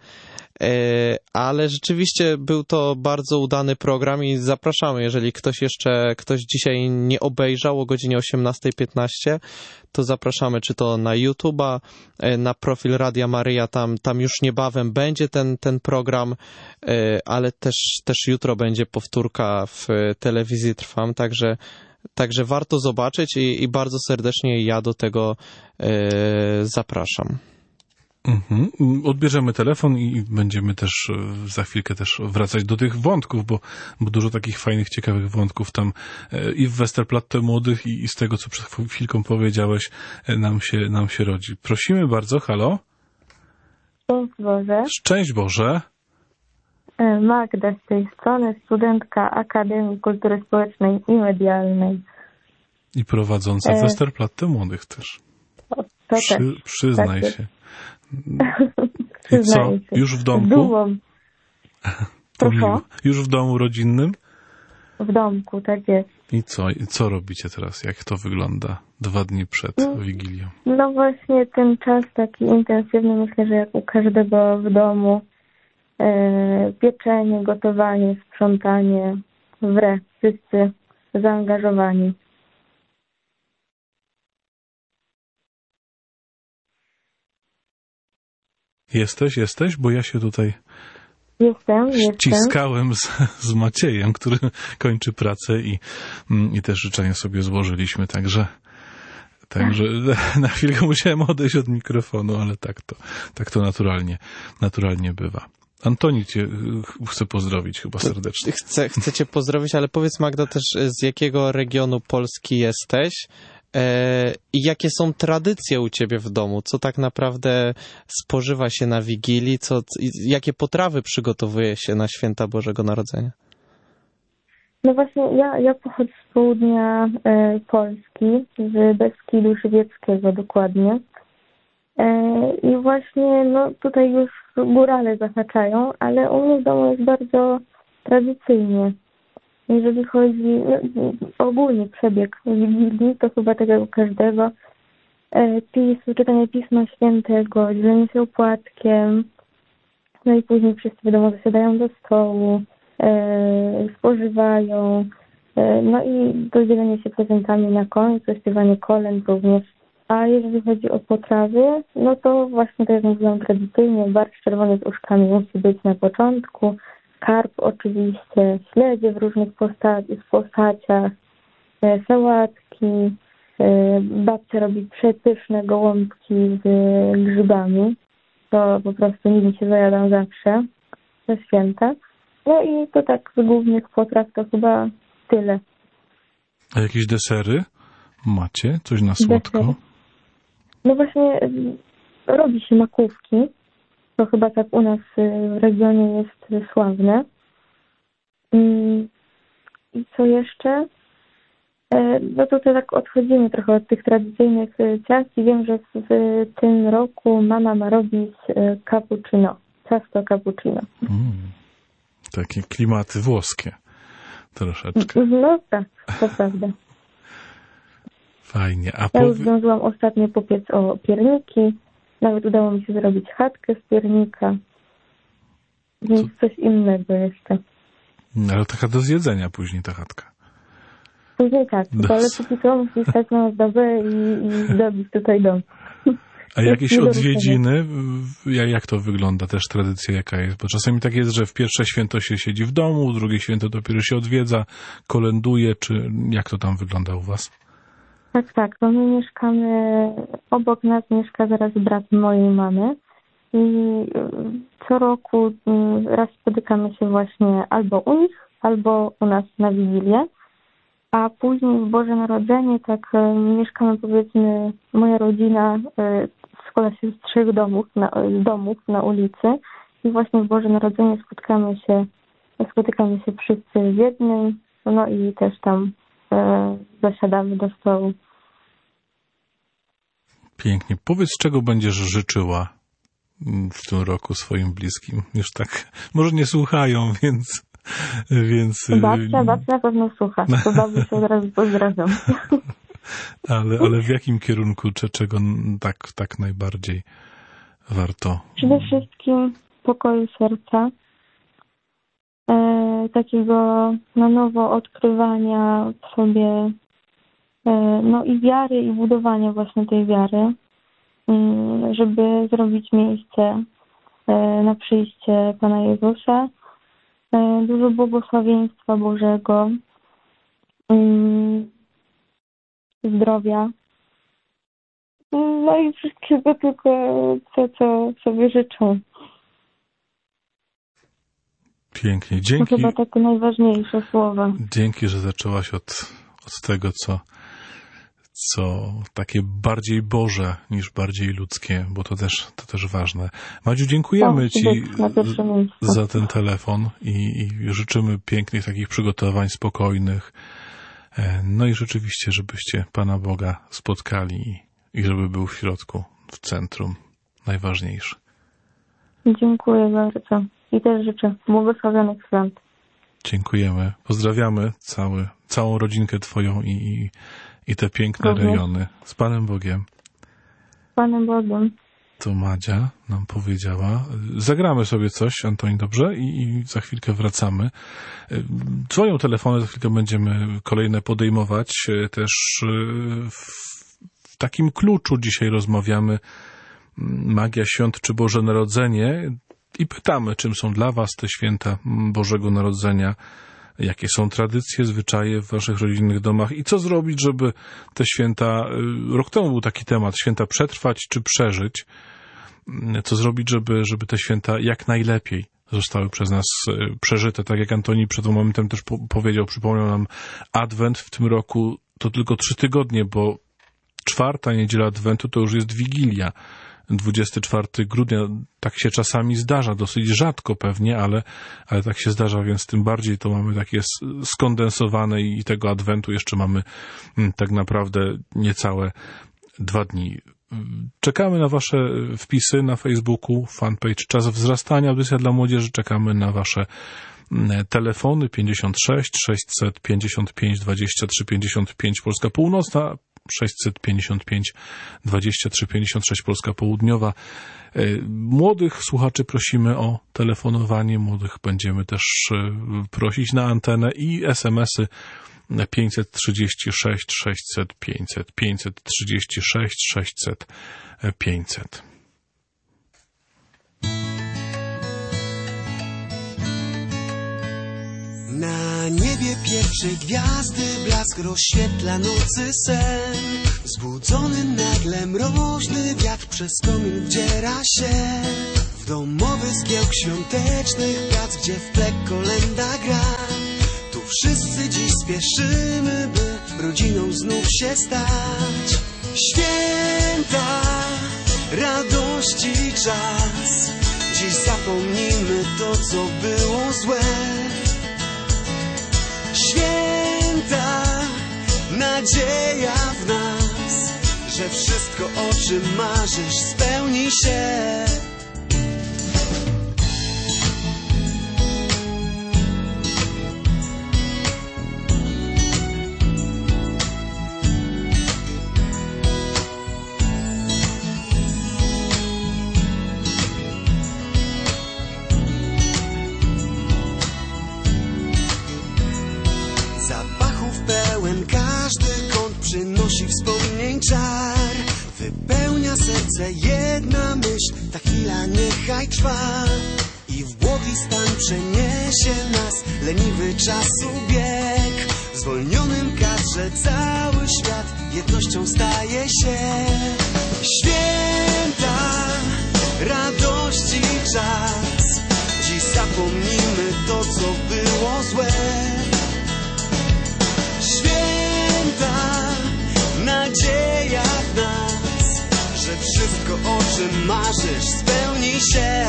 Ale rzeczywiście był to bardzo udany program i zapraszamy, jeżeli ktoś dzisiaj nie obejrzał o godzinie 18:15, to zapraszamy czy to na YouTube'a, na profil Radia Maryja, tam już niebawem będzie ten program, ale też jutro będzie powtórka w telewizji Trwam, Także warto zobaczyć i bardzo serdecznie ja do tego zapraszam. Odbierzemy telefon i będziemy też za chwilkę też wracać do tych wątków, bo dużo takich fajnych, ciekawych wątków tam i w Westerplatte Młodych i z tego, co przed chwilką powiedziałeś, nam się rodzi. Prosimy bardzo, halo? Szczęść Boże. Szczęść Boże. Magda z tej strony, studentka Akademii Kultury Społecznej i Medialnej. I prowadząca Westerplatte Młodych też. Przyznaj tak się. I co? Już w domku? Dumą. Proszę? Już w domu rodzinnym? W domku, tak jest. I co robicie teraz? Jak to wygląda 2 dni przed Wigilią? No właśnie ten czas taki intensywny, myślę, że jak u każdego w domu. Pieczenie, gotowanie, sprzątanie, wszyscy zaangażowani. Jesteś? Bo ja się tutaj Jestem. ściskałem z Maciejem, który kończy pracę i też życzenia sobie złożyliśmy, także na chwilkę musiałem odejść od mikrofonu, ale tak to naturalnie bywa. Antoni cię chce pozdrowić chyba serdecznie. Chcę cię pozdrowić, ale powiedz, Magda, też z jakiego regionu Polski jesteś i jakie są tradycje u ciebie w domu? Co tak naprawdę spożywa się na Wigilii? Jakie potrawy przygotowuje się na święta Bożego Narodzenia? No właśnie, ja pochodzę z południa Polski, z Beskidu Żywieckiego dokładnie. I właśnie tutaj już górale zahaczają, ale u mnie w domu jest bardzo tradycyjnie. Jeżeli chodzi ogólnie przebieg Wigilii, to chyba tak jak u każdego. Czytanie Pisma Świętego, dzielenie się opłatkiem, no i później wszyscy wiadomo zasiadają do stołu, spożywają, no i podzielenie się prezentami na końcu, śpiewanie kolęd również. A jeżeli chodzi o potrawy, no to właśnie tak jak mówiłam tradycyjnie, barszcz czerwony z uszkami musi być na początku, karp oczywiście, śledzie w różnych postaciach, sałatki, babcia robi przepyszne gołąbki z grzybami, to po prostu nimi się zajadam zawsze, ze święta. No i to tak z głównych potraw to chyba tyle. A jakieś desery macie? Coś na słodko? Desery. No właśnie robi się makówki. To chyba tak u nas w regionie jest sławne. I co jeszcze? No to tak odchodzimy trochę od tych tradycyjnych ciast i wiem, że w tym roku mama ma robić cappuccino. Ciasto cappuccino. Takie klimaty włoskie troszeczkę. No tak, to prawda. Fajnie. Ja już zdążyłam ostatnio popiec pierniki. Nawet udało mi się zrobić chatkę z piernika. Więc coś innego jeszcze. Ale taka do zjedzenia później ta chatka. Później tak, ale póki co musi stać na ozdobę i zdobić tutaj dom. A jakieś odwiedziny? Jak to wygląda? Też tradycja jaka jest? Bo czasami tak jest, że w pierwsze święto się siedzi w domu, drugie święto dopiero się odwiedza, kolęduje, czy jak to tam wygląda u was? Tak, bo my mieszkamy, obok nas mieszka zaraz brat mojej mamy i co roku raz spotykamy się właśnie albo u nich, albo u nas na Wigilię, a później w Boże Narodzenie tak mieszkamy, powiedzmy, moja rodzina składa się z 3 domów na ulicy i właśnie w Boże Narodzenie spotykamy się wszyscy w jednym, no i też tam zasiadamy do stołu. Pięknie. Powiedz, czego będziesz życzyła w tym roku swoim bliskim? Już tak, może nie słuchają, więc... Babcia na pewno słucha. To babcię się od razu pozdrawiam. Ale w jakim kierunku, czego tak najbardziej warto? Przede wszystkim pokoju serca, takiego na nowo odkrywania w sobie, no i wiary, i budowania właśnie tej wiary, żeby zrobić miejsce na przyjście Pana Jezusa, dużo błogosławieństwa Bożego, zdrowia No i wszystkiego tylko, co sobie życzą. Pięknie. To Dzięki. chyba takie najważniejsze słowa. Dzięki, że zaczęłaś od tego, co takie bardziej Boże niż bardziej ludzkie, bo to też ważne. Madziu, dziękujemy Tak, Ci na pierwsze miejsce. za ten telefon i życzymy pięknych takich przygotowań, spokojnych. No i rzeczywiście, żebyście Pana Boga spotkali i żeby był w środku, w centrum. Najważniejsze. Dziękuję bardzo. I też życzę błogosławionych świąt. Dziękujemy. Pozdrawiamy całą rodzinkę Twoją i te piękne Również. rejony. Z Panem Bogiem. Z Panem Bogiem. To Madzia nam powiedziała. Zagramy sobie coś, Antoni, dobrze? I za chwilkę wracamy. Dzwonią telefony, za chwilkę będziemy kolejne podejmować. Też w takim kluczu dzisiaj rozmawiamy. Magia świąt czy Boże Narodzenie. I pytamy, czym są dla Was te święta Bożego Narodzenia, jakie są tradycje, zwyczaje w Waszych rodzinnych domach i co zrobić, żeby te święta, rok temu był taki temat, święta przetrwać czy przeżyć, co zrobić, żeby te święta jak najlepiej zostały przez nas przeżyte. Tak jak Antoni przed momentem też powiedział, przypomniał nam Adwent w tym roku to tylko 3 tygodnie, bo 4. niedziela Adwentu to już jest Wigilia. 24 grudnia, tak się czasami zdarza, dosyć rzadko pewnie, ale tak się zdarza, więc tym bardziej to mamy takie skondensowane i tego Adwentu jeszcze mamy tak naprawdę niecałe 2 dni. Czekamy na Wasze wpisy na Facebooku, fanpage Czas Wzrastania, audycja dla młodzieży, czekamy na Wasze telefony 56 655 23 55 Polska Północna, 655 23 56 Polska Południowa. Młodych słuchaczy prosimy o telefonowanie, młodych będziemy też prosić na antenę i SMS-y 536 600 500 536 600 500. Na niebie pierwsze gwiazdy, blask rozświetla nocy sen. Zbudzony nagle mroźny wiatr przez komin wdziera się w domowy zgiełk świątecznych prac, gdzie w tle kolęda gra. Tu wszyscy dziś spieszymy, by rodziną znów się stać. Święta, radości czas, dziś zapomnijmy to, co było złe. Święta, nadzieja w nas, że wszystko, o czym marzysz, spełni się. Każdy kąt przynosi wspomnień czar. Wypełnia serce jedna myśl, ta chwila niechaj trwa. I w błogi stan przeniesie nas leniwy czasu bieg. W zwolnionym kadrze cały świat jednością staje się. Święta, radości czas, dziś zapomnijmy to, co było złe. Nadzieja w nas, że wszystko, o czym marzysz, spełni się.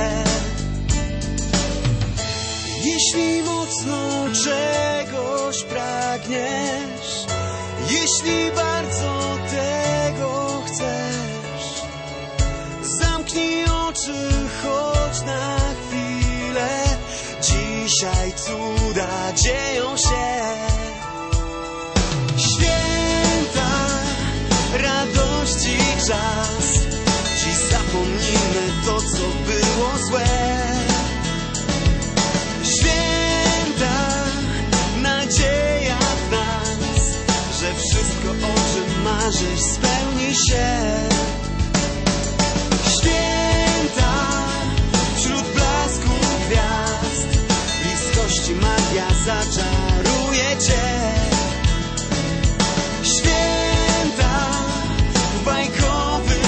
Jeśli mocno czegoś pragniesz, jeśli bardzo tego chcesz, zamknij oczy choć na chwilę. Dzisiaj cuda dzieją się. Radości czas, dziś zapomnijmy to, co było złe. Święta, nadzieja w nas, że wszystko, o czym marzysz, spełni się. Święta, wśród blasku gwiazd, bliskości magia zaczaruje cię. Święta, w bajkowych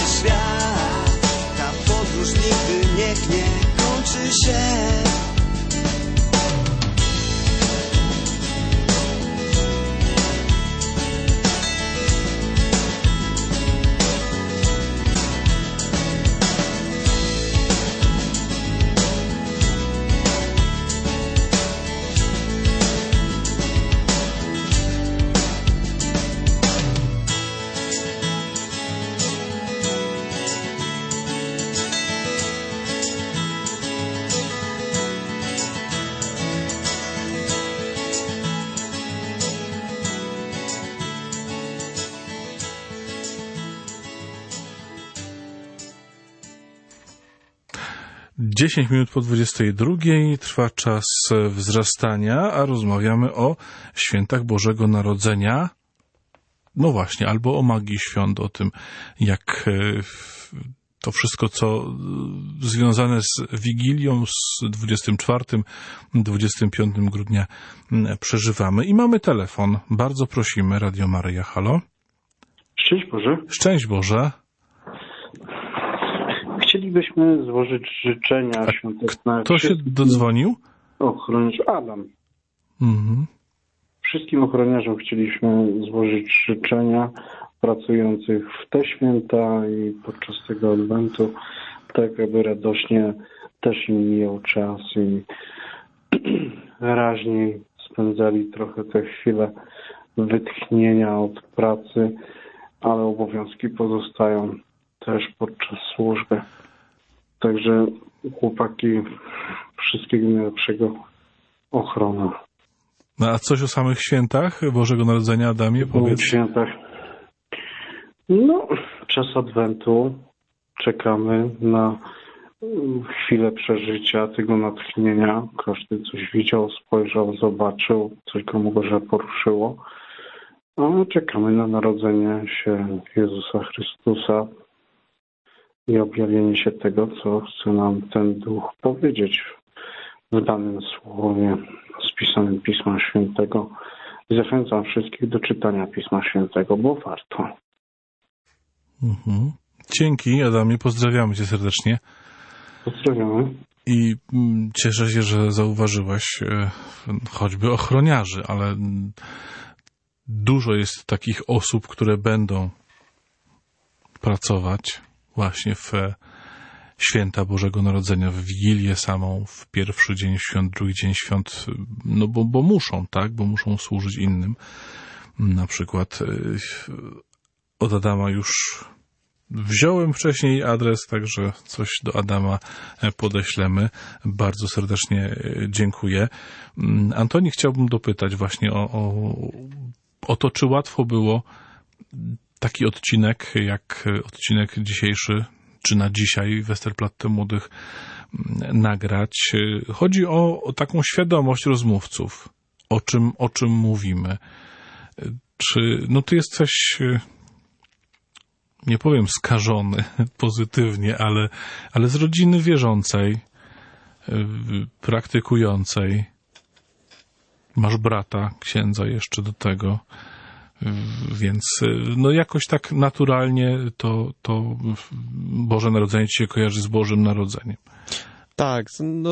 10 minut po 22 trwa czas wzrastania, a rozmawiamy o świętach Bożego Narodzenia. No właśnie, albo o magii świąt, o tym, jak to wszystko, co związane z Wigilią, z 24-25 grudnia przeżywamy. I mamy telefon. Bardzo prosimy. Radio Maryja, halo. Szczęść Boże. Szczęść Boże. Chcielibyśmy złożyć życzenia świąteczne. Kto się dodzwonił? Ochroniarz Adam. Mhm. Wszystkim ochroniarzom chcieliśmy złożyć życzenia pracujących w te święta i podczas tego adwentu, tak aby radośnie też im mijał czas i raźniej spędzali trochę te chwile wytchnienia od pracy, ale obowiązki pozostają też podczas służby. Także chłopaki, wszystkiego najlepszego, ochrona. No, a coś o samych świętach Bożego Narodzenia, Adamie, powiedz. W świętach. No, czas adwentu. Czekamy na chwilę przeżycia tego natchnienia. Każdy coś widział, spojrzał, zobaczył, coś go może poruszyło. A czekamy na narodzenie się Jezusa Chrystusa i objawienie się tego, co chce nam ten Duch powiedzieć w danym słowie spisanym Pisma Świętego. I zachęcam wszystkich do czytania Pisma Świętego, bo warto. Mhm. Dzięki, Adamie, pozdrawiamy cię serdecznie. Pozdrawiamy. I cieszę się, że zauważyłeś choćby ochroniarzy, ale dużo jest takich osób, które będą pracować właśnie w święta Bożego Narodzenia, w Wigilię samą, w pierwszy dzień świąt, drugi dzień świąt, no bo muszą, tak? Bo muszą służyć innym. Na przykład od Adama już wziąłem wcześniej adres, także coś do Adama podeślemy. Bardzo serdecznie dziękuję. Antoni, chciałbym dopytać właśnie o to, czy łatwo było taki odcinek, jak odcinek dzisiejszy, czy na dzisiaj Westerplatte Młodych nagrać. Chodzi o taką świadomość rozmówców, o czym mówimy. Czy ty jesteś, nie powiem skażony pozytywnie, ale z rodziny wierzącej, praktykującej. Masz brata, księdza jeszcze do tego, więc jakoś tak naturalnie to Boże Narodzenie ci się kojarzy z Bożym Narodzeniem. Tak,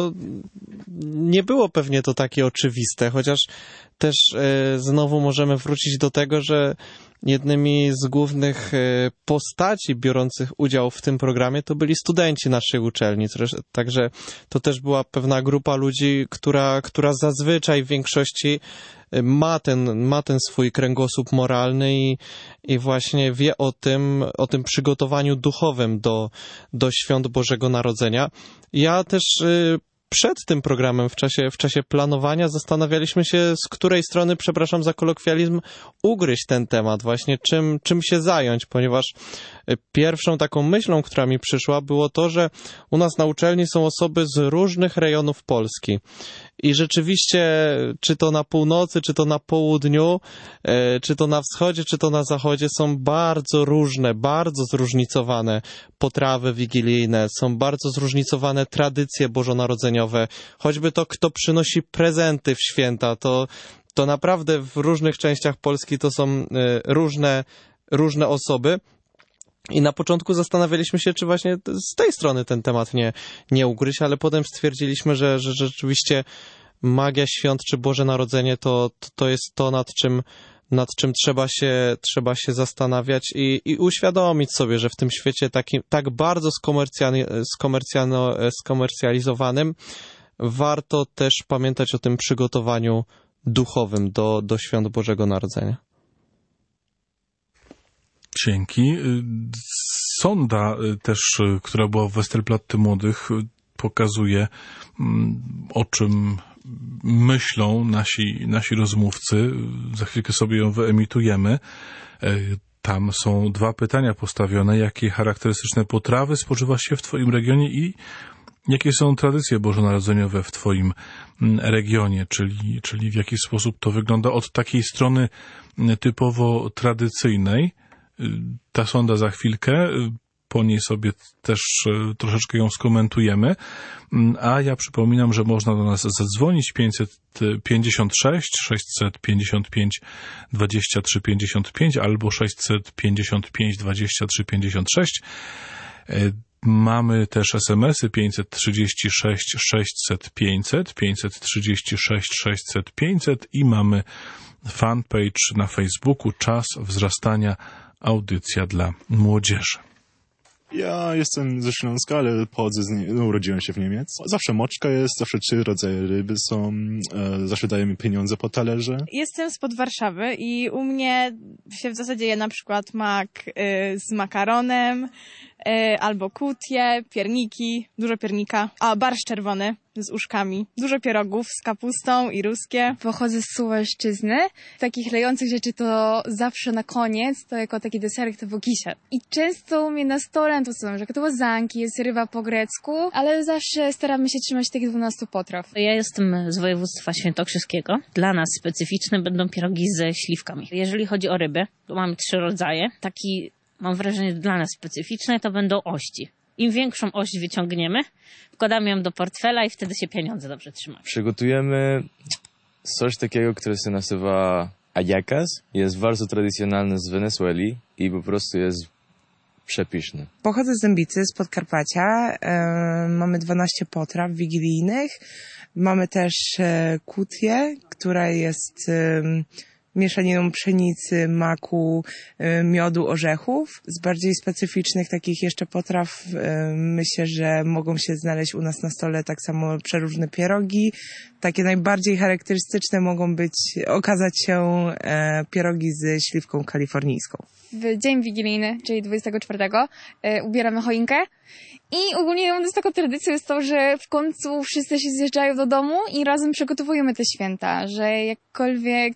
nie było pewnie to takie oczywiste, chociaż też znowu możemy wrócić do tego, że jednymi z głównych postaci biorących udział w tym programie to byli studenci naszej uczelni. Także to też była pewna grupa ludzi, która zazwyczaj w większości ma ten swój kręgosłup moralny i właśnie wie o tym przygotowaniu duchowym do świąt Bożego Narodzenia. Ja też przed tym programem, w czasie planowania zastanawialiśmy się, z której strony, przepraszam za kolokwializm, ugryźć ten temat, właśnie czym się zająć, ponieważ pierwszą taką myślą, która mi przyszła, było to, że u nas na uczelni są osoby z różnych rejonów Polski. I rzeczywiście, czy to na północy, czy to na południu, czy to na wschodzie, czy to na zachodzie, są bardzo różne, bardzo zróżnicowane potrawy wigilijne, są bardzo zróżnicowane tradycje bożonarodzeniowe. Choćby to, kto przynosi prezenty w święta, to naprawdę w różnych częściach Polski to są różne osoby. I na początku zastanawialiśmy się, czy właśnie z tej strony ten temat nie ugryźć, ale potem stwierdziliśmy, że rzeczywiście magia świąt czy Boże Narodzenie to jest to, nad czym trzeba się zastanawiać i uświadomić sobie, że w tym świecie tak bardzo skomercjalizowanym warto też pamiętać o tym przygotowaniu duchowym do świąt Bożego Narodzenia. Dzięki. Sonda też, która była w Westerplatte Młodych, pokazuje, o czym myślą nasi rozmówcy. Za chwilkę sobie ją wyemitujemy. Tam są 2 pytania postawione. Jakie charakterystyczne potrawy spożywa się w twoim regionie i Jakie są tradycje bożonarodzeniowe w twoim regionie, czyli w jaki sposób to wygląda od takiej strony typowo tradycyjnej? Ta sonda za chwilkę, po niej sobie też troszeczkę ją skomentujemy, a ja przypominam, że można do nas zadzwonić 556 655 23 55 albo 655 23 56. Mamy też SMS-y 536 600 500, 536 600 500 i mamy fanpage na Facebooku Czas Wzrastania, audycja dla młodzieży. Ja jestem ze Śląska, ale urodziłem się w Niemiec. Zawsze moczka jest, zawsze 3 rodzaje ryby są, zawsze dajemy pieniądze po talerze. Jestem spod Warszawy i u mnie się w zasadzie je na przykład mak z makaronem, albo kutie, pierniki, dużo piernika, a barszcz czerwony z uszkami, dużo pierogów z kapustą i ruskie. Pochodzę z Suwalszczyzny. Takich lejących rzeczy to zawsze na koniec, to jako taki deserek to bokisie. I często u mnie na stole to są żakotowozanki, jest ryba po grecku, ale zawsze staramy się trzymać tych 12 potraw. Ja jestem z województwa świętokrzyskiego. Dla nas specyficzne będą pierogi ze śliwkami. Jeżeli chodzi o ryby, to mamy 3 rodzaje. Taki, mam wrażenie, dla nas specyficzne to będą ości. Im większą ość wyciągniemy, wkładamy ją do portfela i wtedy się pieniądze dobrze trzymają. Przygotujemy coś takiego, które się nazywa hallacas. Jest bardzo tradycjonalny z Wenezueli i po prostu jest przepyszny. Pochodzę z Dębicy, z Podkarpacia. Mamy 12 potraw wigilijnych. Mamy też kutię, która jest mieszaniną pszenicy, maku, miodu, orzechów. Z bardziej specyficznych takich jeszcze potraw myślę, że mogą się znaleźć u nas na stole tak samo przeróżne pierogi. Takie najbardziej charakterystyczne mogą okazać się pierogi ze śliwką kalifornijską. W dzień wigilijny, czyli 24, ubieramy choinkę. I ogólnie u nas taką tradycją jest to, że w końcu wszyscy się zjeżdżają do domu i razem przygotowujemy te święta, że jakkolwiek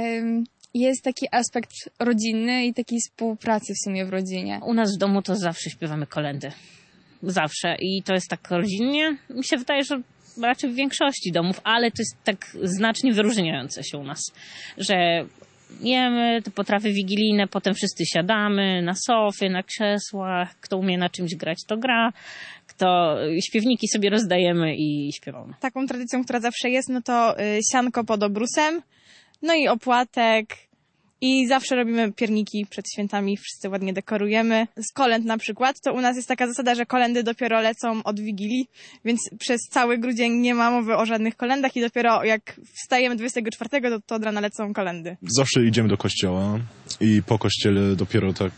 jest taki aspekt rodzinny i takiej współpracy w sumie w rodzinie. U nas w domu to zawsze śpiewamy kolędy. Zawsze. I to jest tak rodzinnie. Mi się wydaje, że raczej w większości domów, ale to jest tak znacznie wyróżniające się u nas, że jemy te potrawy wigilijne, potem wszyscy siadamy na sofie, na krzesłach, kto umie na czymś grać, to gra, kto śpiewniki sobie rozdajemy i śpiewamy. Taką tradycją, która zawsze jest, no to sianko pod obrusem, no i opłatek. I zawsze robimy pierniki przed świętami, wszyscy ładnie dekorujemy. Z kolęd na przykład, to u nas jest taka zasada, że kolędy dopiero lecą od Wigilii, więc przez cały grudzień nie ma mowy o żadnych kolędach i dopiero jak wstajemy 24, to od rana lecą kolędy. Zawsze idziemy do kościoła i po kościele dopiero tak,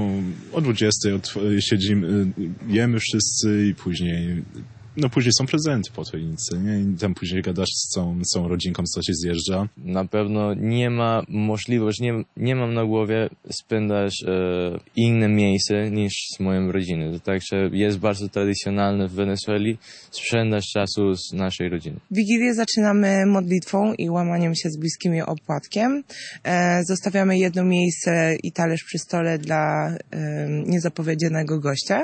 o 20 siedzimy, jemy wszyscy i później są prezenty po choince, nie? I tam później gadasz z całą rodzinką, co się zjeżdża. Na pewno nie ma możliwości, nie mam na głowie spędzać inne miejsce niż z moją rodziną. Także jest bardzo tradycjonalne w Wenezueli spędzać czasu z naszej rodziny. Wigilię zaczynamy modlitwą i łamaniem się z bliskimi opłatkiem. Zostawiamy jedno miejsce i talerz przy stole dla niezapowiedzianego gościa.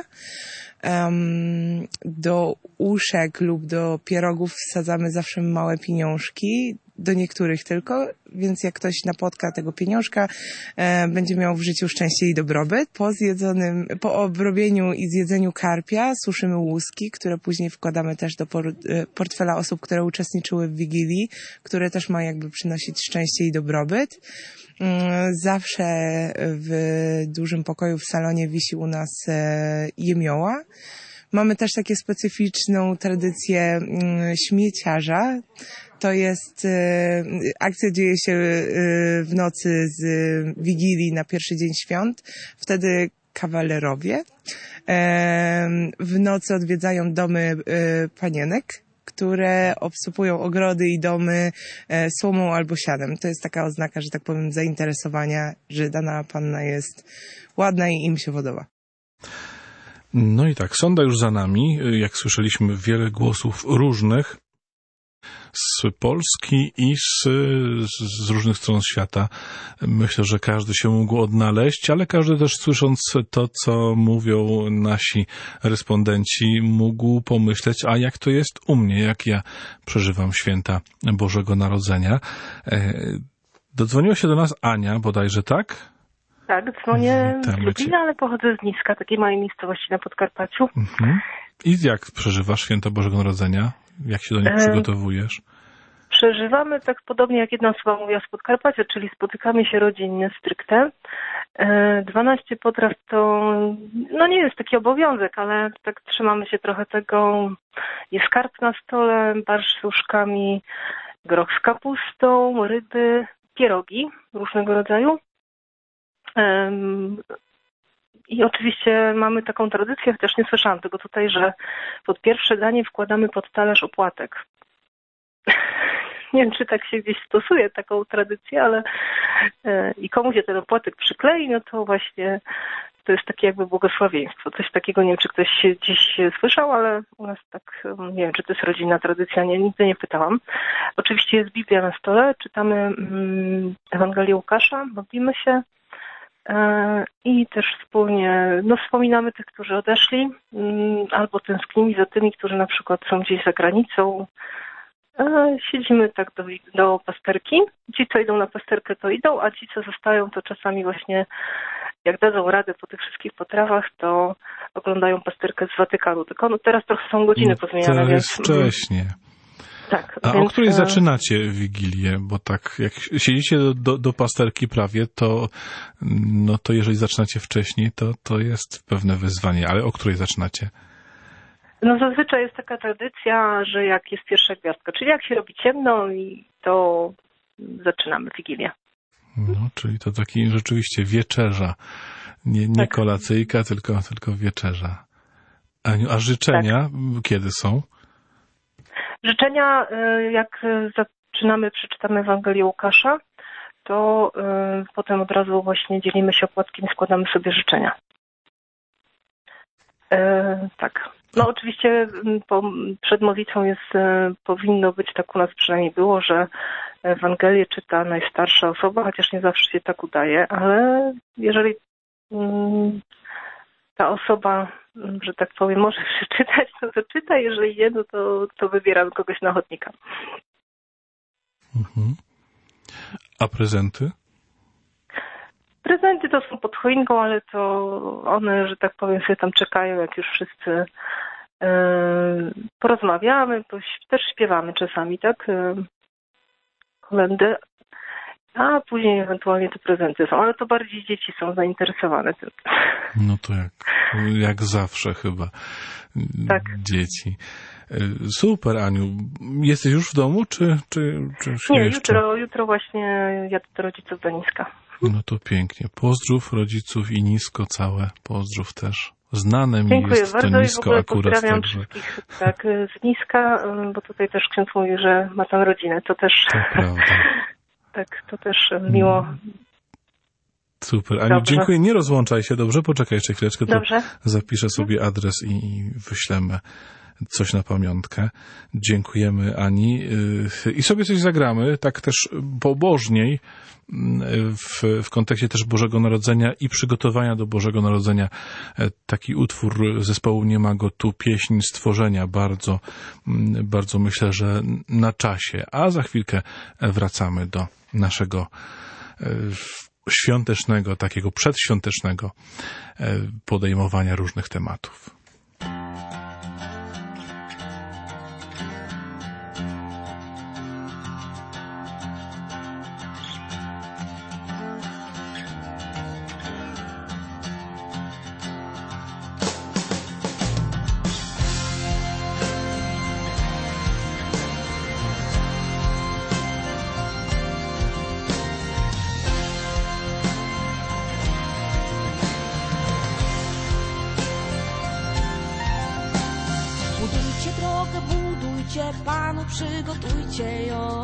Do uszek lub do pierogów wsadzamy zawsze małe pieniążki, do niektórych tylko, więc jak ktoś napotka tego pieniążka, będzie miał w życiu szczęście i dobrobyt. Po obrobieniu i zjedzeniu karpia suszymy łuski, które później wkładamy też do portfela osób, które uczestniczyły w Wigilii, które też ma jakby przynosić szczęście i dobrobyt. Zawsze w dużym pokoju w salonie wisi u nas jemioła. Mamy też takie specyficzną tradycję śmieciarza. To jest akcja dzieje się w nocy z Wigilii na pierwszy dzień świąt. Wtedy kawalerowie w nocy odwiedzają domy panienek, które obsypują ogrody i domy słomą albo sianem. To jest taka oznaka, że tak powiem, zainteresowania, że dana panna jest ładna i im się podoba. No i tak, sonda już za nami. Jak słyszeliśmy, wiele głosów różnych. z Polski i z różnych stron świata. Myślę, że każdy się mógł odnaleźć, ale każdy też słysząc to, co mówią nasi respondenci, mógł pomyśleć, a jak to jest u mnie, jak ja przeżywam święta Bożego Narodzenia. Dodzwoniła się do nas Ania, bodajże, tak? Tak, dzwonię z Lublina, ale pochodzę z Niska, takiej małej miejscowości na Podkarpaciu. I jak przeżywasz święta Bożego Narodzenia? Jak się do nich przygotowujesz? Przeżywamy tak podobnie, jak jedna osoba mówiła z Podkarpacia, czyli spotykamy się rodzinnie stricte. 12 potraw to nie jest taki obowiązek, ale tak trzymamy się trochę tego. Jest karp na stole, barszcz z uszkami, groch z kapustą, ryby, pierogi różnego rodzaju. I oczywiście mamy taką tradycję, chociaż nie słyszałam tego tutaj, że pod pierwsze danie wkładamy pod talerz opłatek. Nie wiem, czy tak się gdzieś stosuje taką tradycję, ale i komu się ten opłatek przyklei, no to właśnie to jest takie jakby błogosławieństwo. Coś takiego, nie wiem, czy ktoś gdzieś słyszał, ale u nas tak, nie wiem, czy to jest rodzinna tradycja, nigdy nie pytałam. Oczywiście jest Biblia na stole, czytamy Ewangelię Łukasza, modlimy się i też wspólnie wspominamy tych, którzy odeszli, albo tęsknimy za tymi, którzy na przykład są gdzieś za granicą. Siedzimy tak do pasterki. Ci, co idą na pasterkę, to idą, a ci, co zostają, to czasami właśnie jak dadzą radę po tych wszystkich potrawach, to oglądają pasterkę z Watykanu. Tylko teraz trochę są godziny pozmieniane. To jest wcześnie. Tak, a o której zaczynacie Wigilię? Bo tak, jak siedzicie do pasterki prawie, to jeżeli zaczynacie wcześniej, to jest pewne wyzwanie. Ale o której zaczynacie? Zazwyczaj jest taka tradycja, że jak jest pierwsza gwiazdka, czyli jak się robi ciemno, i to zaczynamy Wigilię. Czyli to taki rzeczywiście wieczerza. Nie kolacyjka, tylko wieczerza. Aniu, a życzenia kiedy są? Życzenia, jak przeczytamy Ewangelię Łukasza, to potem od razu właśnie dzielimy się opłatkiem i składamy sobie życzenia. Tak. Oczywiście przed modlitwą powinno być, tak u nas przynajmniej było, że Ewangelię czyta najstarsza osoba, chociaż nie zawsze się tak udaje, ale jeżeli ta osoba, że tak powiem, może przeczytać, no to czyta, jeżeli nie, no to wybieramy kogoś na ochotnika. A prezenty? Prezenty to są pod choinką, ale to one, że tak powiem, sobie tam czekają, jak już wszyscy porozmawiamy, bo też śpiewamy czasami, tak? Kolędy, a później ewentualnie te prezenty są, ale to bardziej dzieci są zainteresowane tym. No to jak zawsze chyba. Tak. Dzieci. Super, Aniu. Jesteś już w domu, czy nie, jeszcze? Jutro właśnie jadę do rodziców do Niska. No to pięknie. Pozdrów rodziców i Nisko całe. Pozdrów też. Znane mi Dziękuję jest bardzo to Nisko i akurat. Pozdrawiam wszystkich z Niska, bo tutaj też ksiądz mówi, że ma tam rodzinę. To też... To prawda. Tak, to też miło. Super. Aniu, dziękuję. Nie rozłączaj się, dobrze? Poczekaj jeszcze chwileczkę. Dobrze. Zapiszę sobie adres i wyślemy coś na pamiątkę. Dziękujemy Ani. I sobie coś zagramy, tak też pobożniej, w kontekście też Bożego Narodzenia i przygotowania do Bożego Narodzenia. Taki utwór zespołu Nie ma go tu, pieśń stworzenia, bardzo, bardzo myślę, że na czasie. A za chwilkę wracamy do naszego świątecznego, takiego przedświątecznego podejmowania różnych tematów. Panu przygotujcie ją,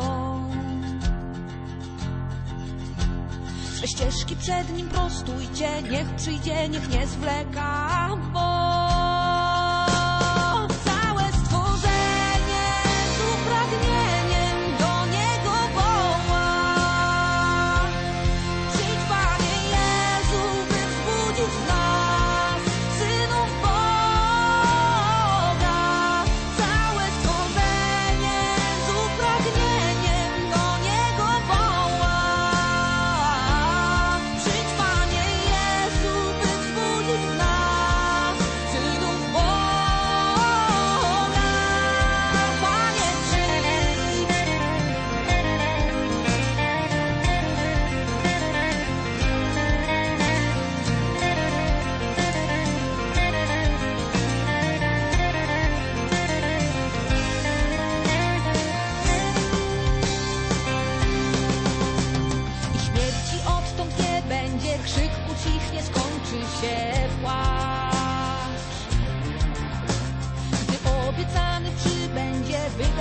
że ścieżki przed nim prostujcie, niech przyjdzie, niech nie zwleka, bo całe stworzenie tu pragnie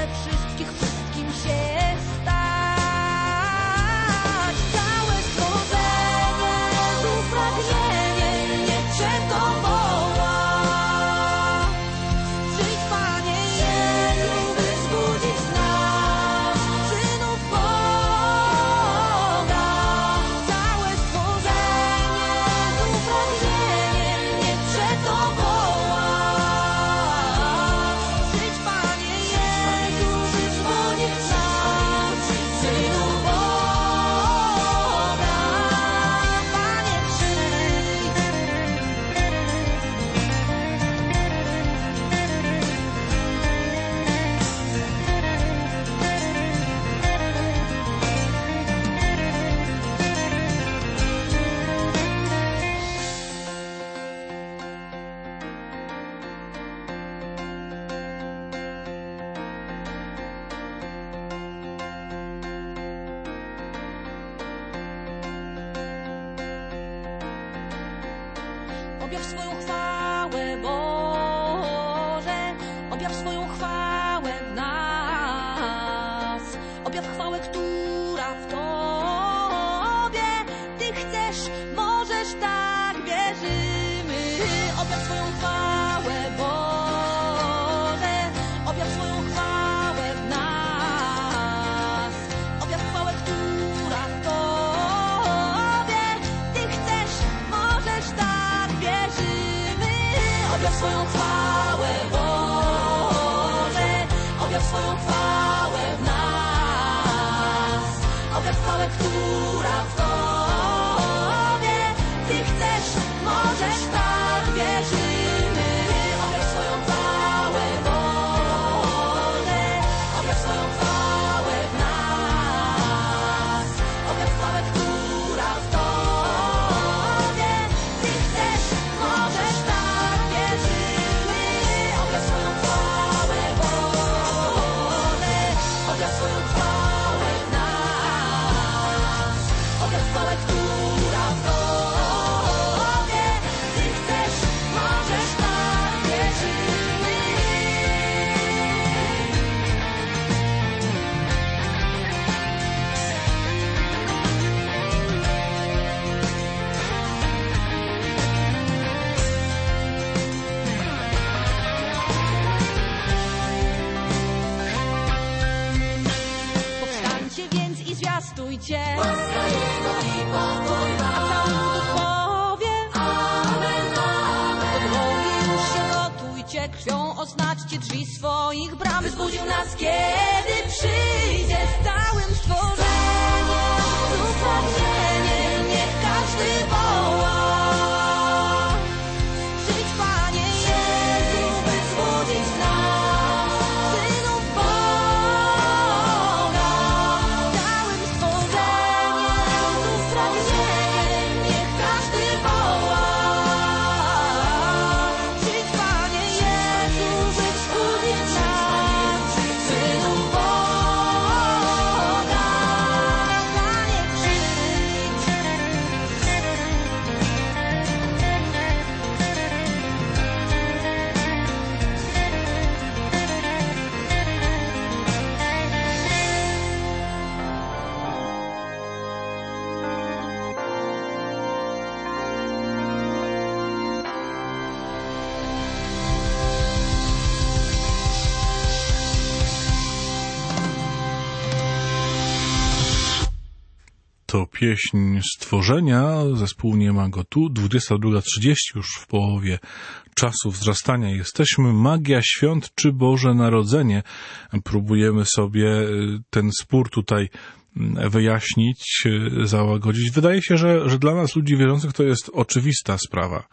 ale wszystkich wszystkim się stać. Całe stworzenie z upragnieniem niechże to woła. Przyjdź, Panie Jezu, by zbudzić z nas synów Boga. Całe stworzenie z upragnieniem niechże to woła. Przyjdź, Panie Jezu, by zbudzić z nas synów Boga. Panie, przyjdź. Objaw swoją chwałę, Boże, objaw swoją chwałę w nas. Objaw chwałę, która w Tobie Ty chcesz, możesz, tak wierzymy. Objaw swoją chwałę, Boże, objaw swoją chwałę w nas. Objaw chwałę, która w Tobie Ty chcesz, możesz, tak wierzymy. Objaw swoją chwałę, Boże, objaw swoją chwałę w nas. Objaw chwałę, która w Tobie Ty chcesz, możesz, tak wierzymy. Objaw swoją chwałę, Boże, objaw swoją chwałę w nas. Objaw chwałę, która w Tobie Ty chcesz, możesz, tak wierzymy. Objaw swoją chwałę, Boże, objaw swoją chwałę w nas. Objaw chwałę, która w Tobie Ty chcesz, możesz, tak wierzymy. Powstańcie więc i zwiastujcie, a cały lud powie amen, amen. Do drogi już się gotujcie, krwią oznaczcie drzwi swoich bram. Zbudził nas, kiedy przyjdzie z całym stworzeniem, z upragnieniem niech każdy woła. Przyjdź, Panie Jezu, by zbudzić z nas synów Boga. Całym stworzeniem z upragnieniem niech każdy woła. Przyjdź, Panie Jezu, by zbudzić z nas synów Boga. Panie, przyjdź. To pieśń Stworzenia, zespół Nie ma go tu, 22:30, już w połowie czasu wzrastania jesteśmy. Magia świąt czy Boże Narodzenie? Próbujemy sobie ten spór tutaj wyjaśnić, załagodzić. Wydaje się, że dla nas, ludzi wierzących, to jest oczywista sprawa.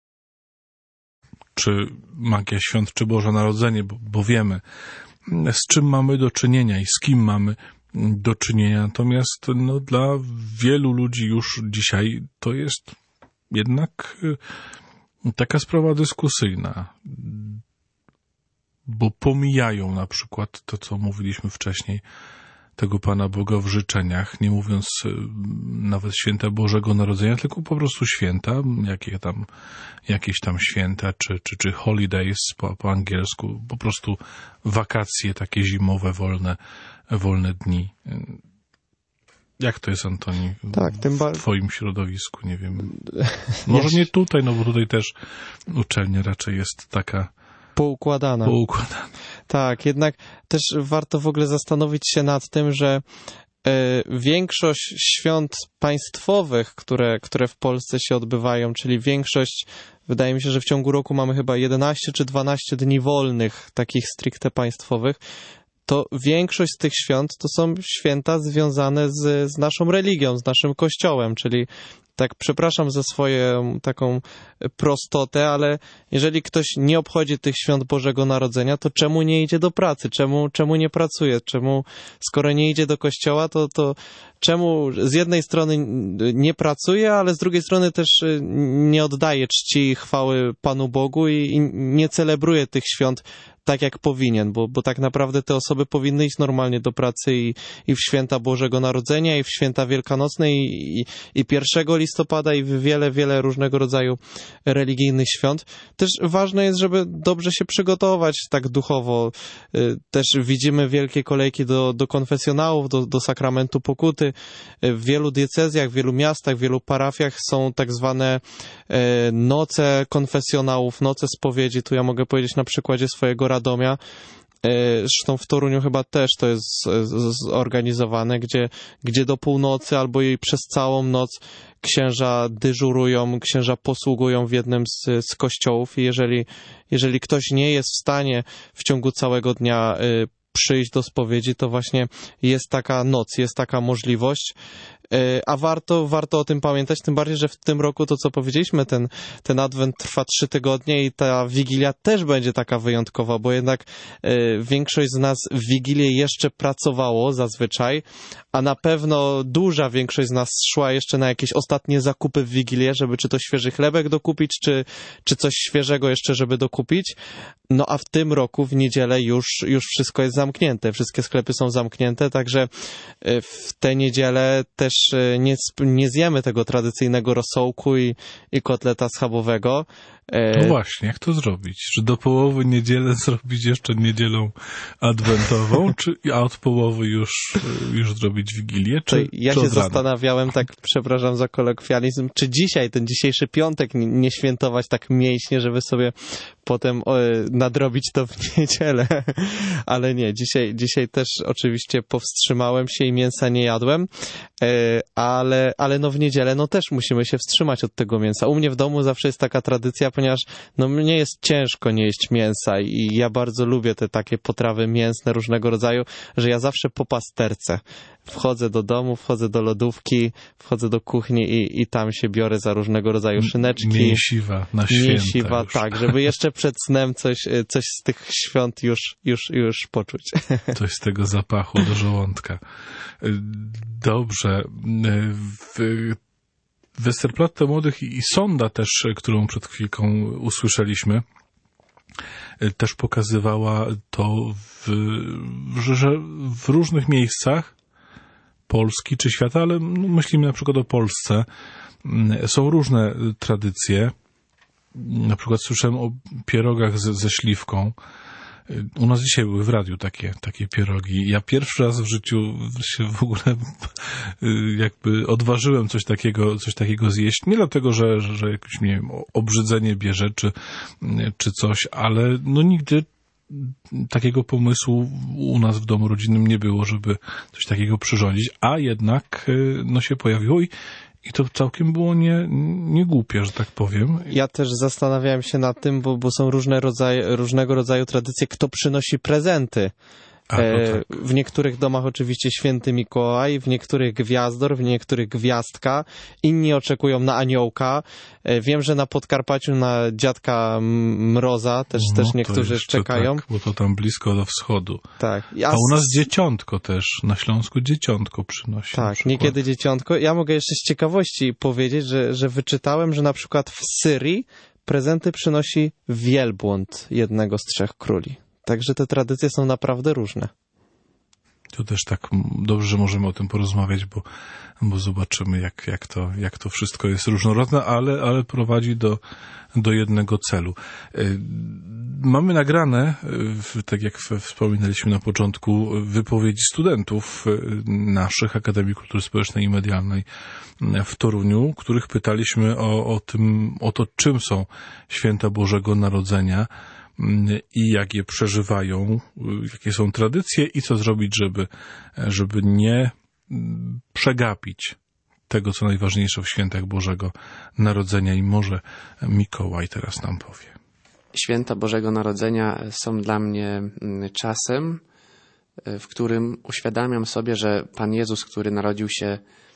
Czy magia świąt, czy Boże Narodzenie, bo wiemy, z czym mamy do czynienia i z kim mamy do czynienia. Natomiast dla wielu ludzi już dzisiaj to jest jednak taka sprawa dyskusyjna, bo pomijają na przykład to, co mówiliśmy wcześniej, tego Pana Boga w życzeniach, nie mówiąc nawet święta Bożego Narodzenia, tylko po prostu święta, jakieś tam święta, czy holidays po angielsku, po prostu wakacje takie zimowe, wolne dni. Jak to jest, Antoni, tak, w twoim środowisku? Nie wiem. Może nie tutaj, no bo tutaj też uczelnia raczej jest taka poukładana. Tak, jednak też warto w ogóle zastanowić się nad tym, że większość świąt państwowych, które w Polsce się odbywają, czyli większość, wydaje mi się, że w ciągu roku mamy chyba 11 czy 12 dni wolnych, takich stricte państwowych, to większość z tych świąt to są święta związane z naszą religią, z naszym kościołem, czyli tak, przepraszam za swoją taką prostotę, ale jeżeli ktoś nie obchodzi tych świąt Bożego Narodzenia, to czemu nie idzie do pracy? Czemu nie pracuje? Skoro nie idzie do kościoła, to czemu z jednej strony nie pracuje, ale z drugiej strony też nie oddaje czci i chwały Panu Bogu i nie celebruje tych świąt tak jak powinien, bo tak naprawdę te osoby powinny iść normalnie do pracy i w święta Bożego Narodzenia, i w święta Wielkanocne, i 1 listopada, i w wiele różnego rodzaju religijnych świąt. Też ważne jest, żeby dobrze się przygotować tak duchowo. Też widzimy wielkie kolejki do konfesjonałów, do sakramentu pokuty. W wielu diecezjach, w wielu miastach, w wielu parafiach są tak zwane noce konfesjonałów, noce spowiedzi. Tu ja mogę powiedzieć na przykładzie swojego Radomia. Zresztą w Toruniu chyba też to jest zorganizowane, gdzie do północy albo i przez całą noc księża dyżurują, księża posługują w jednym z kościołów i jeżeli ktoś nie jest w stanie w ciągu całego dnia przyjść do spowiedzi, to właśnie jest taka noc, jest taka możliwość. A warto o tym pamiętać, tym bardziej, że w tym roku to, co powiedzieliśmy, ten Adwent trwa 3 tygodnie i ta Wigilia też będzie taka wyjątkowa, bo jednak większość z nas w Wigilię jeszcze pracowało zazwyczaj, a na pewno duża większość z nas szła jeszcze na jakieś ostatnie zakupy w Wigilię, żeby czy to świeży chlebek dokupić, czy coś świeżego jeszcze, żeby dokupić. No a w tym roku w niedzielę już wszystko jest zamknięte, wszystkie sklepy są zamknięte, także w tę niedzielę też nie zjemy tego tradycyjnego rosołku i kotleta schabowego. No właśnie, jak to zrobić? Czy do połowy niedzielę zrobić jeszcze niedzielą adwentową, a od połowy już zrobić Wigilię? Ja się zastanawiałem, tak przepraszam za kolokwializm, czy ten dzisiejszy piątek nie świętować tak mięśnie, żeby sobie potem nadrobić to w niedzielę. Ale nie, dzisiaj też oczywiście powstrzymałem się i mięsa nie jadłem, ale no w niedzielę no też musimy się wstrzymać od tego mięsa. U mnie w domu zawsze jest taka tradycja, ponieważ no mnie jest ciężko nie jeść mięsa i ja bardzo lubię te takie potrawy mięsne różnego rodzaju, że ja zawsze po pasterce wchodzę do domu, wchodzę do lodówki, wchodzę do kuchni i tam się biorę za różnego rodzaju szyneczki. Mięsiwa na święta. Mięsiwa, tak, żeby jeszcze przed snem coś z tych świąt już poczuć. Coś z tego zapachu do żołądka. Dobrze. Westerplatte Młodych i sonda też, którą przed chwilką usłyszeliśmy, też pokazywała to, że w różnych miejscach Polski czy świata, ale myślimy na przykład o Polsce, są różne tradycje. Na przykład słyszałem o pierogach ze śliwką. U nas dzisiaj były w radiu takie pierogi. Ja pierwszy raz w życiu się w ogóle jakby odważyłem coś takiego zjeść. Nie dlatego, że jakieś, nie wiem, obrzydzenie bierze czy coś, ale no nigdy takiego pomysłu u nas w domu rodzinnym nie było, żeby coś takiego przyrządzić, a jednak no się pojawiło i to całkiem było nie głupie, że tak powiem. Ja też zastanawiałem się nad tym, bo są różnego rodzaju tradycje, kto przynosi prezenty. Tak. W niektórych domach oczywiście Święty Mikołaj, w niektórych Gwiazdor, w niektórych Gwiazdka, inni oczekują na Aniołka. Wiem, że na Podkarpaciu na Dziadka Mroza też niektórzy czekają. Tak, bo to tam blisko do wschodu. Tak. A u nas Dzieciątko też, na Śląsku Dzieciątko przynosi. Tak, niekiedy Dzieciątko. Ja mogę jeszcze z ciekawości powiedzieć, że wyczytałem, że na przykład w Syrii prezenty przynosi wielbłąd jednego z 3 króli. Także te tradycje są naprawdę różne. To też tak dobrze, że możemy o tym porozmawiać, bo zobaczymy, jak to wszystko jest różnorodne, ale prowadzi do jednego celu. Mamy nagrane, tak jak wspominaliśmy na początku, wypowiedzi studentów naszych Akademii Kultury Społecznej i Medialnej w Toruniu, których pytaliśmy o to, czym są święta Bożego Narodzenia i jak je przeżywają, jakie są tradycje i co zrobić, żeby nie przegapić tego, co najważniejsze w świętach Bożego Narodzenia. I może Mikołaj teraz nam powie. Święta Bożego Narodzenia są dla mnie czasem, w którym uświadamiam sobie, że Pan Jezus, który narodził się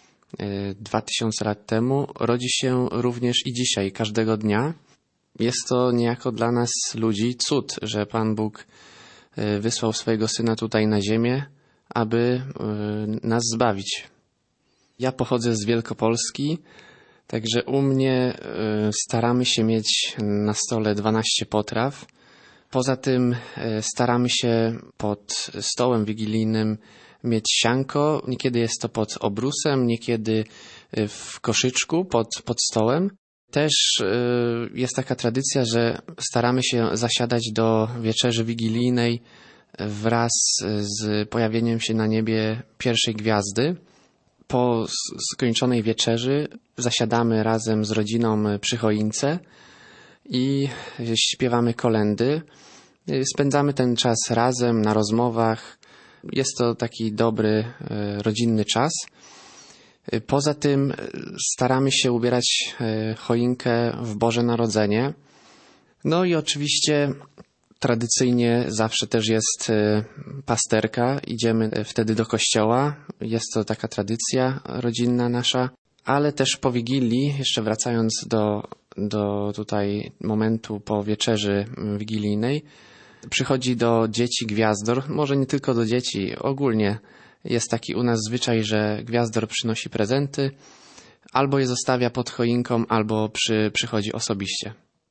2000 lat temu, rodzi się również i dzisiaj, każdego dnia. Jest to niejako dla nas, ludzi, cud, że Pan Bóg wysłał swojego Syna tutaj na ziemię, aby nas zbawić. Ja pochodzę z Wielkopolski, także u mnie staramy się mieć na stole 12 potraw. Poza tym staramy się pod stołem wigilijnym mieć sianko. Niekiedy jest to pod obrusem, niekiedy w koszyczku pod stołem. Też jest taka tradycja, że staramy się zasiadać do wieczerzy wigilijnej wraz z pojawieniem się na niebie pierwszej gwiazdy. Po skończonej wieczerzy zasiadamy razem z rodziną przy choince i śpiewamy kolędy. Spędzamy ten czas razem na rozmowach. Jest to taki dobry, rodzinny czas. Poza tym staramy się ubierać choinkę w Boże Narodzenie. No i oczywiście tradycyjnie zawsze też jest pasterka. Idziemy wtedy do kościoła. Jest to taka tradycja rodzinna nasza. Ale też po Wigilii, jeszcze wracając do tutaj momentu po wieczerzy wigilijnej, przychodzi do dzieci gwiazdor. Może nie tylko do dzieci, ogólnie jest taki u nas zwyczaj, że gwiazdor przynosi prezenty, albo je zostawia pod choinką, albo przychodzi osobiście.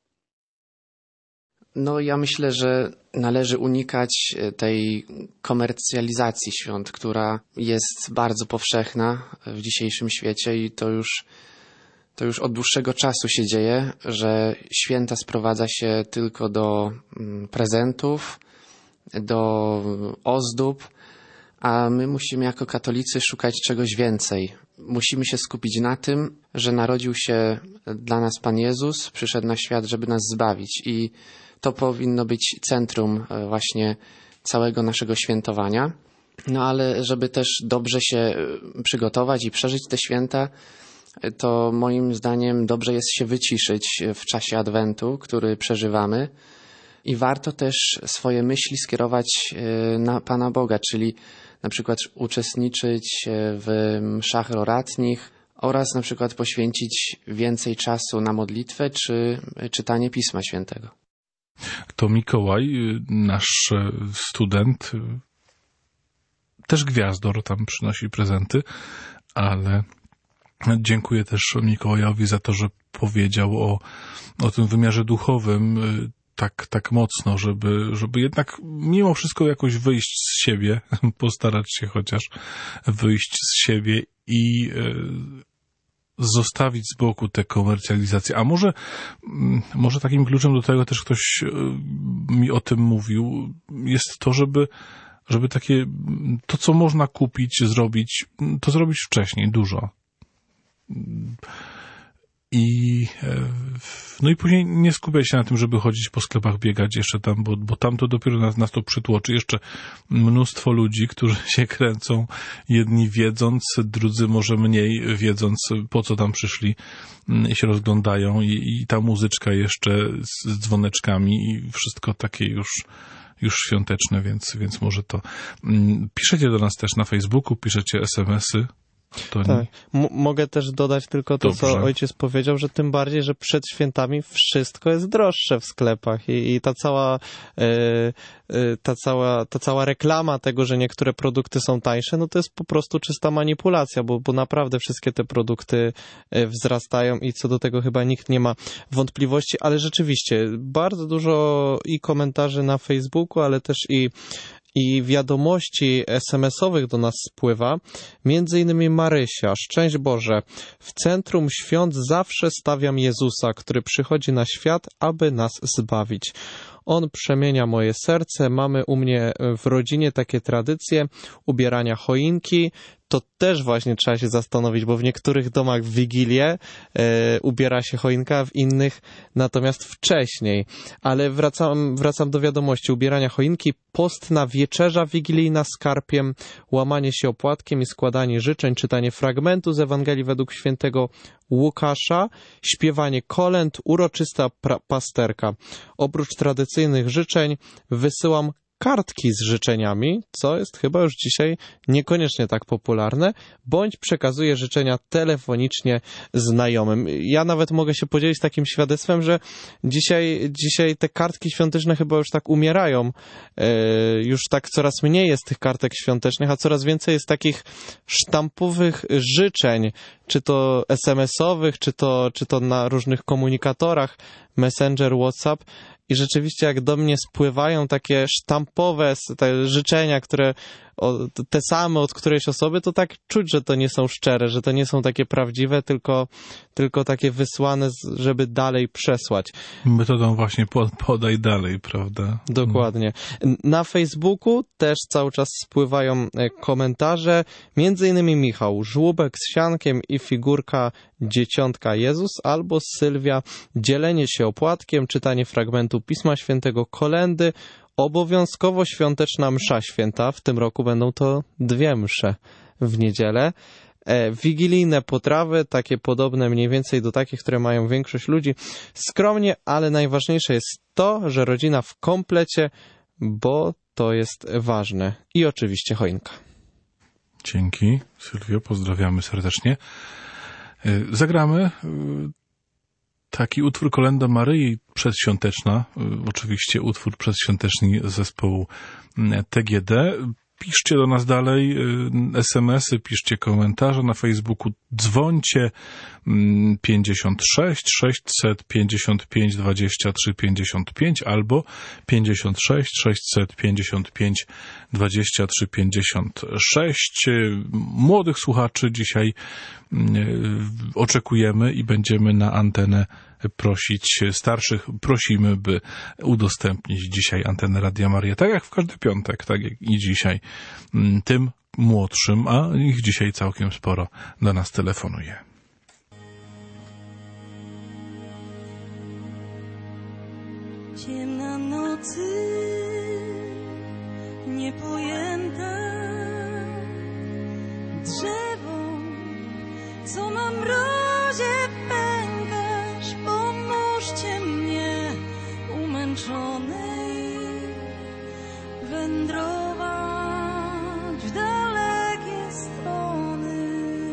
No ja myślę, że należy unikać tej komercjalizacji świąt, która jest bardzo powszechna w dzisiejszym świecie i to już od dłuższego czasu się dzieje, że święta sprowadza się tylko do prezentów, do ozdób, a my musimy jako katolicy szukać czegoś więcej. Musimy się skupić na tym, że narodził się dla nas Pan Jezus, przyszedł na świat, żeby nas zbawić i to powinno być centrum właśnie całego naszego świętowania. No ale żeby też dobrze się przygotować i przeżyć te święta, to moim zdaniem dobrze jest się wyciszyć w czasie Adwentu, który przeżywamy. I warto też swoje myśli skierować na Pana Boga, czyli na przykład uczestniczyć w mszach roratnich oraz na przykład poświęcić więcej czasu na modlitwę czy czytanie Pisma Świętego. To Mikołaj, nasz student, też gwiazdor, tam przynosi prezenty, ale dziękuję też Mikołajowi za to, że powiedział o tym wymiarze duchowym tak mocno, żeby jednak mimo wszystko jakoś wyjść z siebie, postarać się chociaż wyjść z siebie i zostawić z boku tę komercjalizację. A może takim kluczem do tego też ktoś mi o tym mówił, jest to, żeby takie, to co można kupić, zrobić, to zrobić wcześniej, dużo. No i później nie skupiać się na tym, żeby chodzić po sklepach, biegać jeszcze tam, bo tam to dopiero nas to przytłoczy. Jeszcze mnóstwo ludzi, którzy się kręcą, jedni wiedząc, drudzy może mniej wiedząc, po co tam przyszli, się rozglądają i ta muzyczka jeszcze z dzwoneczkami i wszystko takie już świąteczne, więc może to. Piszecie do nas też na Facebooku, piszecie SMS-y. Tak. Mogę też dodać tylko to, co ojciec powiedział, że tym bardziej, że przed świętami wszystko jest droższe w sklepach i ta cała reklama tego, że niektóre produkty są tańsze, no to jest po prostu czysta manipulacja, bo naprawdę wszystkie te produkty wzrastają i co do tego chyba nikt nie ma wątpliwości, ale rzeczywiście bardzo dużo i komentarzy na Facebooku, ale też i i wiadomości SMS-owych do nas spływa. Między innymi Marysia. Szczęść Boże. W centrum świąt zawsze stawiam Jezusa, który przychodzi na świat, aby nas zbawić. On przemienia moje serce. Mamy u mnie w rodzinie takie tradycje ubierania choinki. To też właśnie trzeba się zastanowić, bo w niektórych domach w Wigilię ubiera się choinka, w innych natomiast wcześniej. Ale wracam do wiadomości. Ubierania choinki, postna wieczerza wigilijna z karpiem, łamanie się opłatkiem i składanie życzeń, czytanie fragmentu z Ewangelii według świętego Łukasza, śpiewanie kolęd, uroczysta pasterka. Oprócz tradycyjnych życzeń wysyłam kartki z życzeniami, co jest chyba już dzisiaj niekoniecznie tak popularne, bądź przekazuję życzenia telefonicznie znajomym. Ja nawet mogę się podzielić takim świadectwem, że dzisiaj te kartki świąteczne chyba już tak umierają. Już tak coraz mniej jest tych kartek świątecznych, a coraz więcej jest takich sztampowych życzeń, czy to SMS-owych, czy to na różnych komunikatorach, Messenger, WhatsApp. I rzeczywiście jak do mnie spływają takie sztampowe te życzenia, które te same od którejś osoby, to tak czuć, że to nie są szczere, że to nie są takie prawdziwe, tylko takie wysłane, żeby dalej przesłać. Metodą właśnie podaj dalej, prawda? Dokładnie. Na Facebooku też cały czas spływają komentarze, między innymi Michał, żłóbek z siankiem i figurka Dzieciątka Jezus, albo Sylwia, dzielenie się opłatkiem, czytanie fragmentu Pisma Świętego, kolędy, obowiązkowo świąteczna msza święta. W tym roku będą to 2 msze w niedzielę. Wigilijne potrawy, takie podobne mniej więcej do takich, które mają większość ludzi. Skromnie, ale najważniejsze jest to, że rodzina w komplecie, bo to jest ważne. I oczywiście choinka. Dzięki, Sylwio, pozdrawiamy serdecznie. Zagramy taki utwór Kolenda Maryi przedświąteczna, oczywiście utwór przedświąteczny zespołu TGD. Piszcie do nas dalej SMS-y, piszcie komentarze na Facebooku, dzwońcie 56 655 23 55 albo 56 655 23 56. Młodych słuchaczy dzisiaj oczekujemy i będziemy na antenę prosić. Starszych prosimy, by udostępnić dzisiaj antenę Radia Maryja, tak jak w każdy piątek, tak jak i dzisiaj. Tym młodszym, a ich dzisiaj całkiem sporo, do nas telefonuje. Ciemna nocy, niepojęta, drzewo, co na mrozie pękasz, pomóżcie mnie, umęczonej, wędrować w dalekie strony.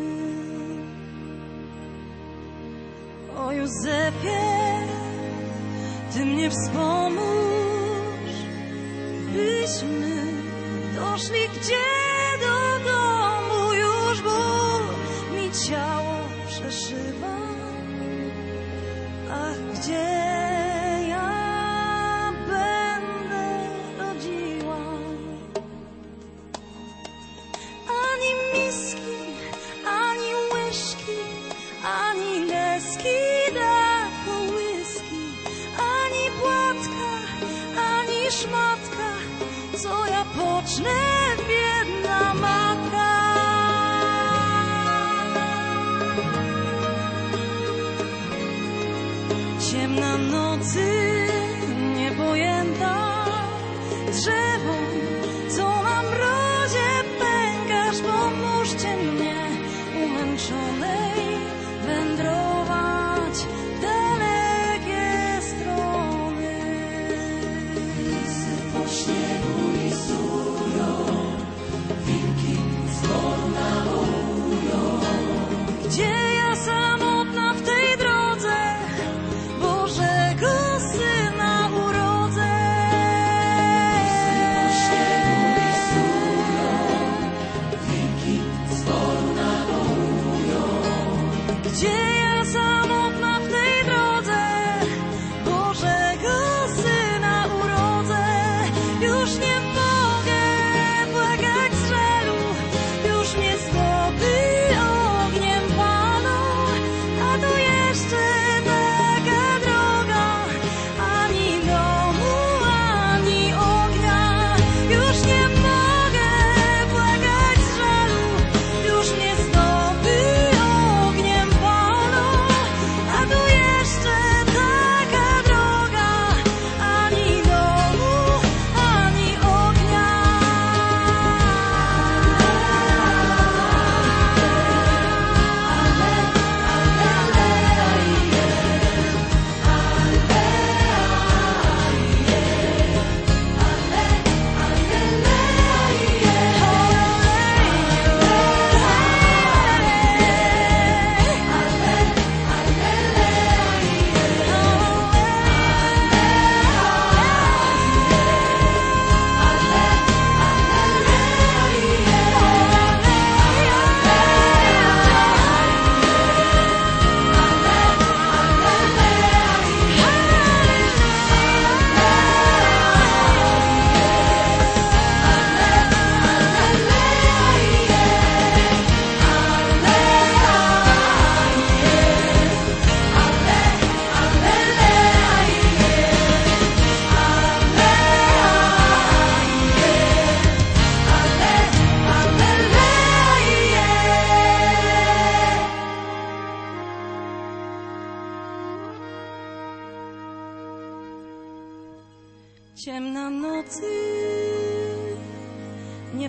O Józefie, Ty mnie wspomóż, byśmy doszli gdzie do domu. Już ból mi ciało przeszywa, ach, gdzie ja będę rodziła. Ani miski, ani łyżki, ani deski da kołyski, ani płatka, ani szmatka, co ja pocznę w biednym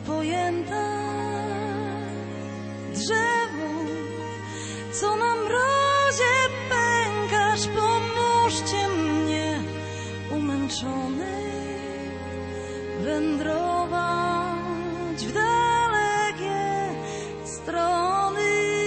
niepojęta. Drzewu, co na mrozie pękasz, pomóżcie mnie umęczonej wędrować w dalekie strony.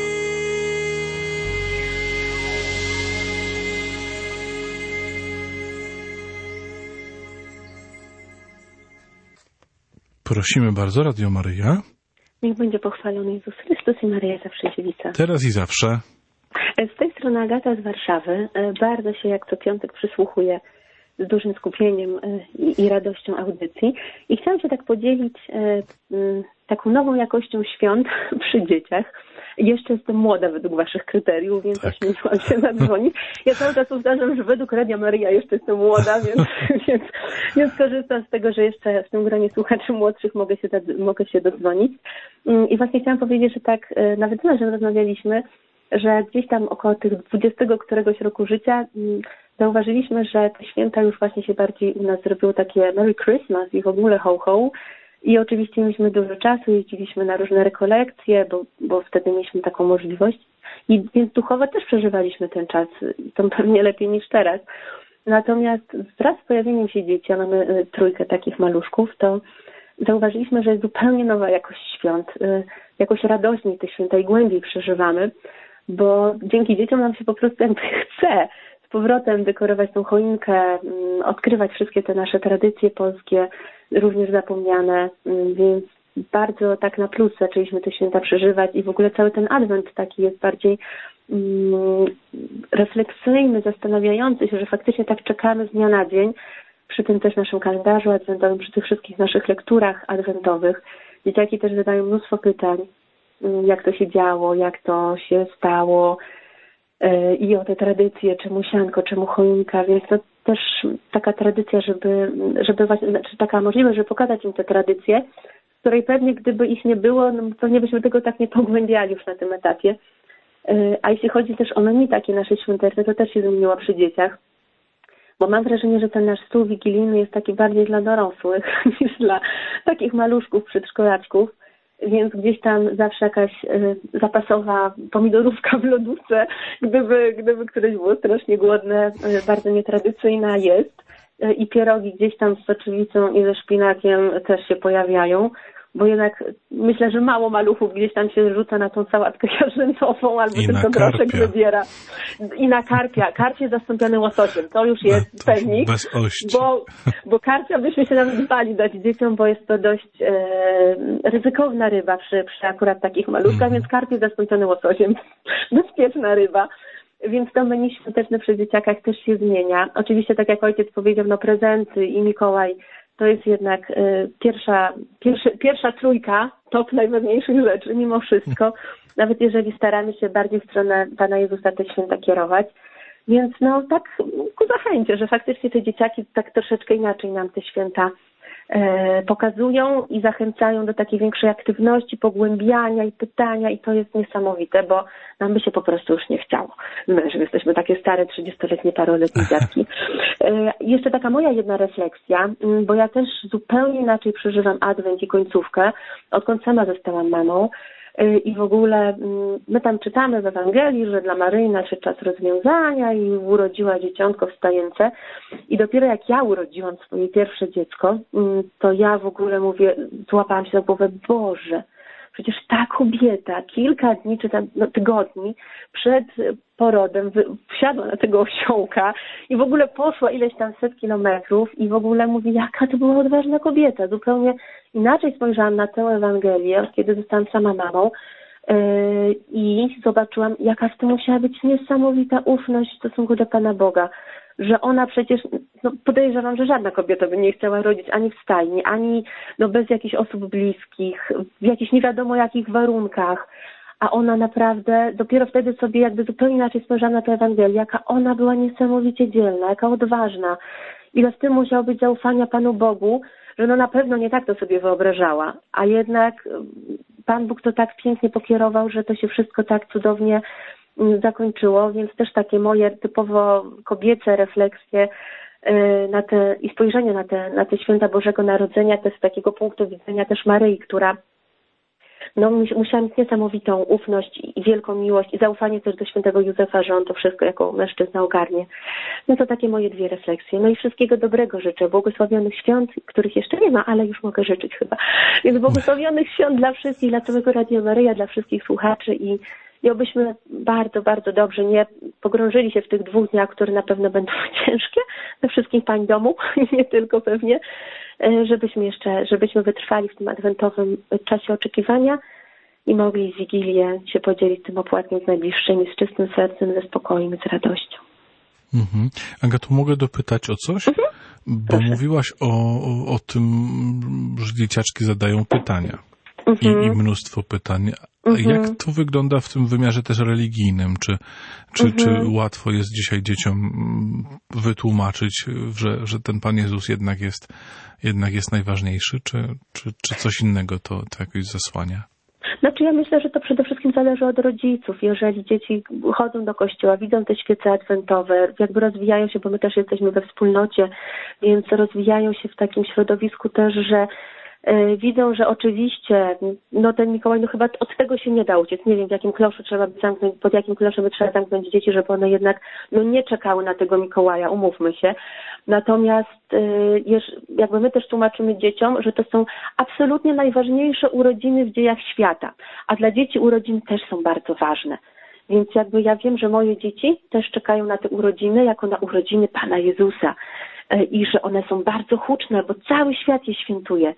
Prosimy bardzo, Radio Maryja. Niech będzie pochwalony Jezus Chrystus i Maryja zawsze dziewica. Teraz i zawsze. Z tej strony Agata z Warszawy. Bardzo się jak co piątek przysłuchuję z dużym skupieniem i radością audycji. I chciałam się tak podzielić taką nową jakością świąt przy dzieciach. Jeszcze jestem młoda według waszych kryteriów, więc ośmieliłam się zadzwonić. Ja cały czas powtarzam, że według Radia Maryja jeszcze jestem młoda, więc korzystam z tego, że jeszcze w tym gronie słuchaczy młodszych mogę się dodzwonić. I właśnie chciałam powiedzieć, że tak, nawet na że rozmawialiśmy, że gdzieś tam około tych 20 któregoś roku życia zauważyliśmy, że te święta już właśnie się bardziej u nas zrobiły takie Merry Christmas i w ogóle ho ho. I oczywiście mieliśmy dużo czasu, jeździliśmy na różne rekolekcje, bo wtedy mieliśmy taką możliwość. I więc duchowo też przeżywaliśmy ten czas, to pewnie lepiej niż teraz. Natomiast wraz z pojawieniem się dzieci, a mamy 3 takich maluszków, to zauważyliśmy, że jest zupełnie nowa jakość świąt. Jakoś radośniej te święta i głębiej przeżywamy, bo dzięki dzieciom nam się po prostu jakby chce z powrotem dekorować tą choinkę, odkrywać wszystkie te nasze tradycje polskie, również zapomniane, więc bardzo tak na plus zaczęliśmy te święta przeżywać i w ogóle cały ten adwent taki jest bardziej refleksyjny, zastanawiający się, że faktycznie tak czekamy z dnia na dzień, przy tym też naszym kalendarzu adwentowym, przy tych wszystkich naszych lekturach adwentowych. Dzieciaki też zadają mnóstwo pytań, jak to się działo, jak to się stało i o te tradycje, czemu sianko, czemu choinka, więc to też taka tradycja, żeby właśnie, znaczy taka możliwość, żeby pokazać im te tradycje, z której pewnie gdyby ich nie było, no pewnie byśmy tego tak nie pogłębiali już na tym etapie. A jeśli chodzi też o menu takie nasze świąteczne, to też się zmieniło przy dzieciach, bo mam wrażenie, że ten nasz stół wigilijny jest taki bardziej dla dorosłych niż dla takich maluszków, przedszkolaczków. Więc gdzieś tam zawsze jakaś zapasowa pomidorówka w lodówce, gdyby któreś było strasznie głodne, bardzo nietradycyjna jest. I pierogi gdzieś tam z soczewicą i ze szpinakiem też się pojawiają, bo jednak myślę, że mało maluchów gdzieś tam się rzuca na tą sałatkę jarzętową albo tylko groszek wybiera. I na karpia. Karpie zastąpione łososiem. To już jest pewnik. Bez ości. Bo karpia byśmy się nawet bali dać dzieciom, bo jest to dość ryzykowna ryba przy akurat takich maluszkach, więc karpie zastąpione łososiem. Bezpieczna ryba. Więc to menu świąteczne przy dzieciakach też się zmienia. Oczywiście, tak jak ojciec powiedział, no prezenty i Mikołaj to jest jednak pierwsza 3 top najważniejszych rzeczy mimo wszystko, nawet jeżeli staramy się bardziej w stronę Pana Jezusa te święta kierować. Więc no tak ku zachęcie, że faktycznie te dzieciaki tak troszeczkę inaczej nam te święta pokazują i zachęcają do takiej większej aktywności, pogłębiania i pytania i to jest niesamowite, bo nam by się po prostu już nie chciało. My, że jesteśmy takie stare, 30-letnie, paroletnie dziadki. Jeszcze taka moja jedna refleksja, bo ja też zupełnie inaczej przeżywam adwent i końcówkę, odkąd sama zostałam mamą. I w ogóle my tam czytamy w Ewangelii, że dla Maryi nadszedł czas rozwiązania i urodziła dzieciątko wstające. I dopiero jak ja urodziłam swoje pierwsze dziecko, to ja w ogóle złapałam się za głowę, Boże, przecież ta kobieta kilka dni czy tam tygodni przed porodem wsiadła na tego osiołka i w ogóle poszła ileś tam 100 kilometrów i w ogóle mówi, jaka to była odważna kobieta. Zupełnie inaczej spojrzałam na tę Ewangelię, kiedy zostałam sama mamą i zobaczyłam, jaka w tym musiała być niesamowita ufność w stosunku do Pana Boga. Że ona przecież, podejrzewam, że żadna kobieta by nie chciała rodzić ani w stajni, ani bez jakichś osób bliskich, w jakichś nie wiadomo jakich warunkach. A ona naprawdę, dopiero wtedy sobie jakby zupełnie inaczej spojrzałam na tę Ewangelię, jaka ona była niesamowicie dzielna, jaka odważna. Ile w tym musiało być zaufania Panu Bogu, że na pewno nie tak to sobie wyobrażała. A jednak Pan Bóg to tak pięknie pokierował, że to się wszystko tak cudownie zakończyło, więc też takie moje typowo kobiece refleksje i spojrzenie na te święta Bożego Narodzenia też z takiego punktu widzenia też Maryi, która musiała mieć niesamowitą ufność i wielką miłość i zaufanie też do świętego Józefa, że on to wszystko jako mężczyzna ogarnie. No to takie moje 2 refleksje. No i wszystkiego dobrego życzę, błogosławionych świąt, których jeszcze nie ma, ale już mogę życzyć chyba. Więc błogosławionych świąt dla wszystkich, dla całego Radia Maryja, dla wszystkich słuchaczy i obyśmy bardzo, bardzo dobrze nie pogrążyli się w tych 2 dniach, które na pewno będą ciężkie dla wszystkich pań domu, nie tylko pewnie, żebyśmy wytrwali w tym adwentowym czasie oczekiwania i mogli w Wigilię się podzielić tym opłatkiem z najbliższymi, z czystym sercem, ze spokojem i z radością. Agato, mogę dopytać o coś? Bo mówiłaś o tym, że dzieciaczki zadają pytania. I mnóstwo pytań. Jak to wygląda w tym wymiarze też religijnym? Czy łatwo jest dzisiaj dzieciom wytłumaczyć, że ten Pan Jezus jednak jest najważniejszy? Czy coś innego to jakoś zasłania? Znaczy ja myślę, że to przede wszystkim zależy od rodziców. Jeżeli dzieci chodzą do kościoła, widzą te świece adwentowe, jakby rozwijają się, bo my też jesteśmy we wspólnocie, więc rozwijają się w takim środowisku też, że widzą, że oczywiście ten Mikołaj, chyba od tego się nie da uciec. Nie wiem, w jakim kloszu trzeba by zamknąć, pod jakim kloszem by trzeba zamknąć dzieci, żeby one jednak nie czekały na tego Mikołaja, umówmy się. Natomiast jakby my też tłumaczymy dzieciom, że to są absolutnie najważniejsze urodziny w dziejach świata, a dla dzieci urodziny też są bardzo ważne. Więc jakby ja wiem, że moje dzieci też czekają na te urodziny jako na urodziny Pana Jezusa i że one są bardzo huczne, bo cały świat je świętuje.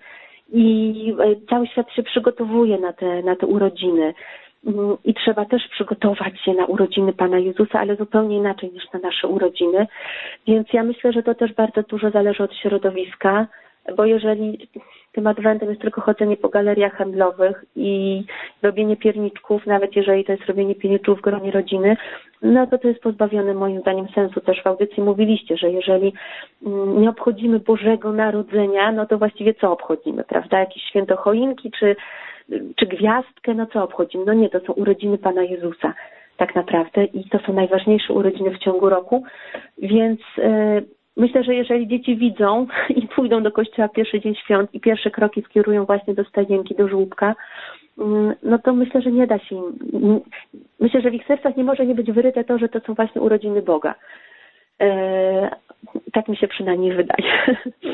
I cały świat się przygotowuje na te urodziny. I trzeba też przygotować się na urodziny Pana Jezusa, ale zupełnie inaczej niż na nasze urodziny. Więc ja myślę, że to też bardzo dużo zależy od środowiska, bo jeżeli tym adwentem jest tylko chodzenie po galeriach handlowych i robienie pierniczków, nawet jeżeli to jest robienie pierniczków w gronie rodziny, to jest pozbawione moim zdaniem sensu. Też w audycji mówiliście, że jeżeli nie obchodzimy Bożego Narodzenia, to właściwie co obchodzimy, prawda? Jakieś święto choinki czy gwiazdkę, co obchodzimy? Nie, to są urodziny Pana Jezusa tak naprawdę i to są najważniejsze urodziny w ciągu roku, więc myślę, że jeżeli dzieci widzą i pójdą do kościoła pierwszy dzień świąt i pierwsze kroki skierują właśnie do stajenki, do żłóbka, to myślę, że nie da się im. Myślę, że w ich sercach nie może nie być wyryte to, że to są właśnie urodziny Boga. Tak mi się przynajmniej wydaje.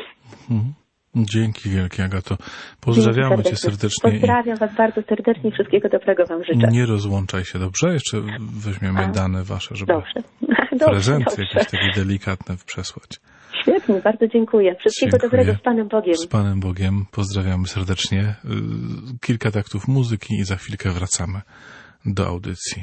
Dzięki wielkie, Agato. Pozdrawiamy Cię serdecznie. Pozdrawiam Was bardzo serdecznie i wszystkiego dobrego Wam życzę. Nie rozłączaj się, dobrze? Jeszcze weźmiemy dane Wasze, żeby prezenty jakieś takie delikatne przesłać. Świetnie, bardzo dziękuję. Wszystkiego dobrego, z Panem Bogiem. Z Panem Bogiem. Pozdrawiamy serdecznie. Kilka taktów muzyki i za chwilkę wracamy do audycji.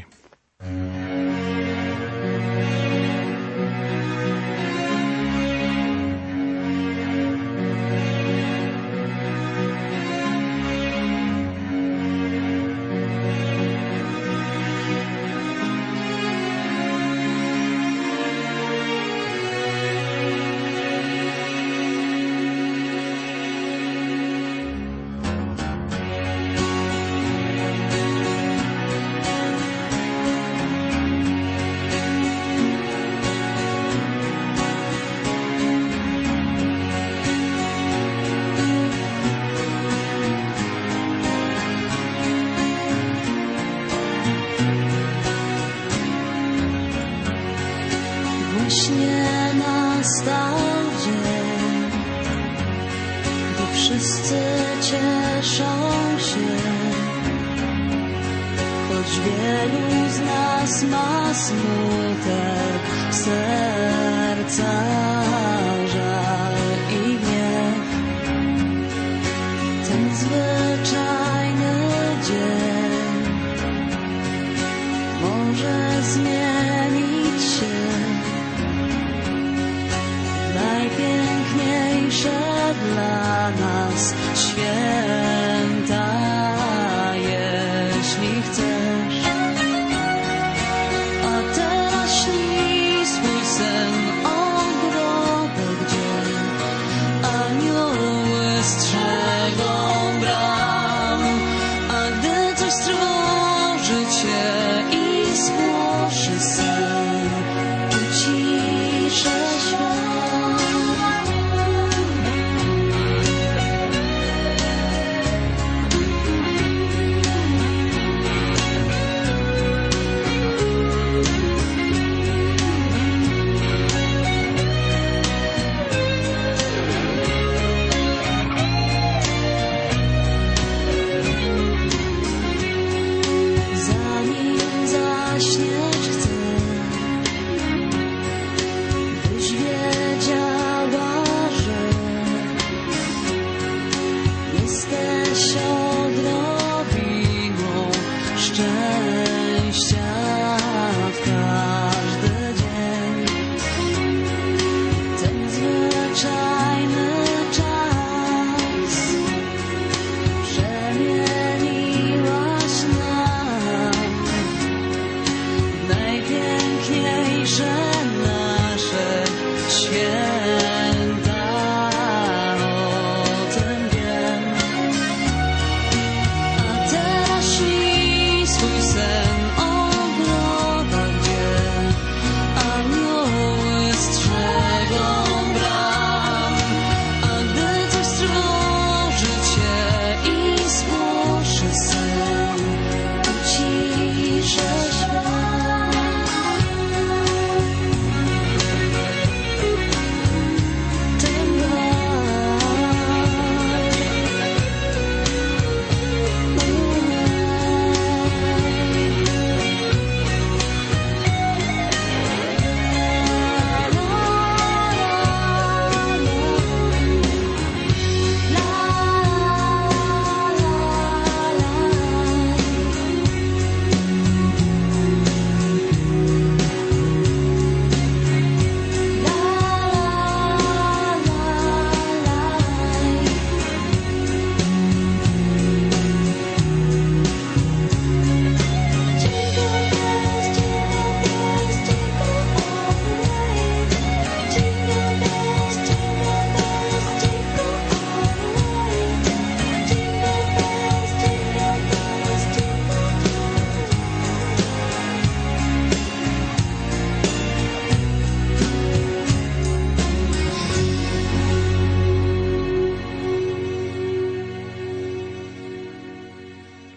Ciszę świat.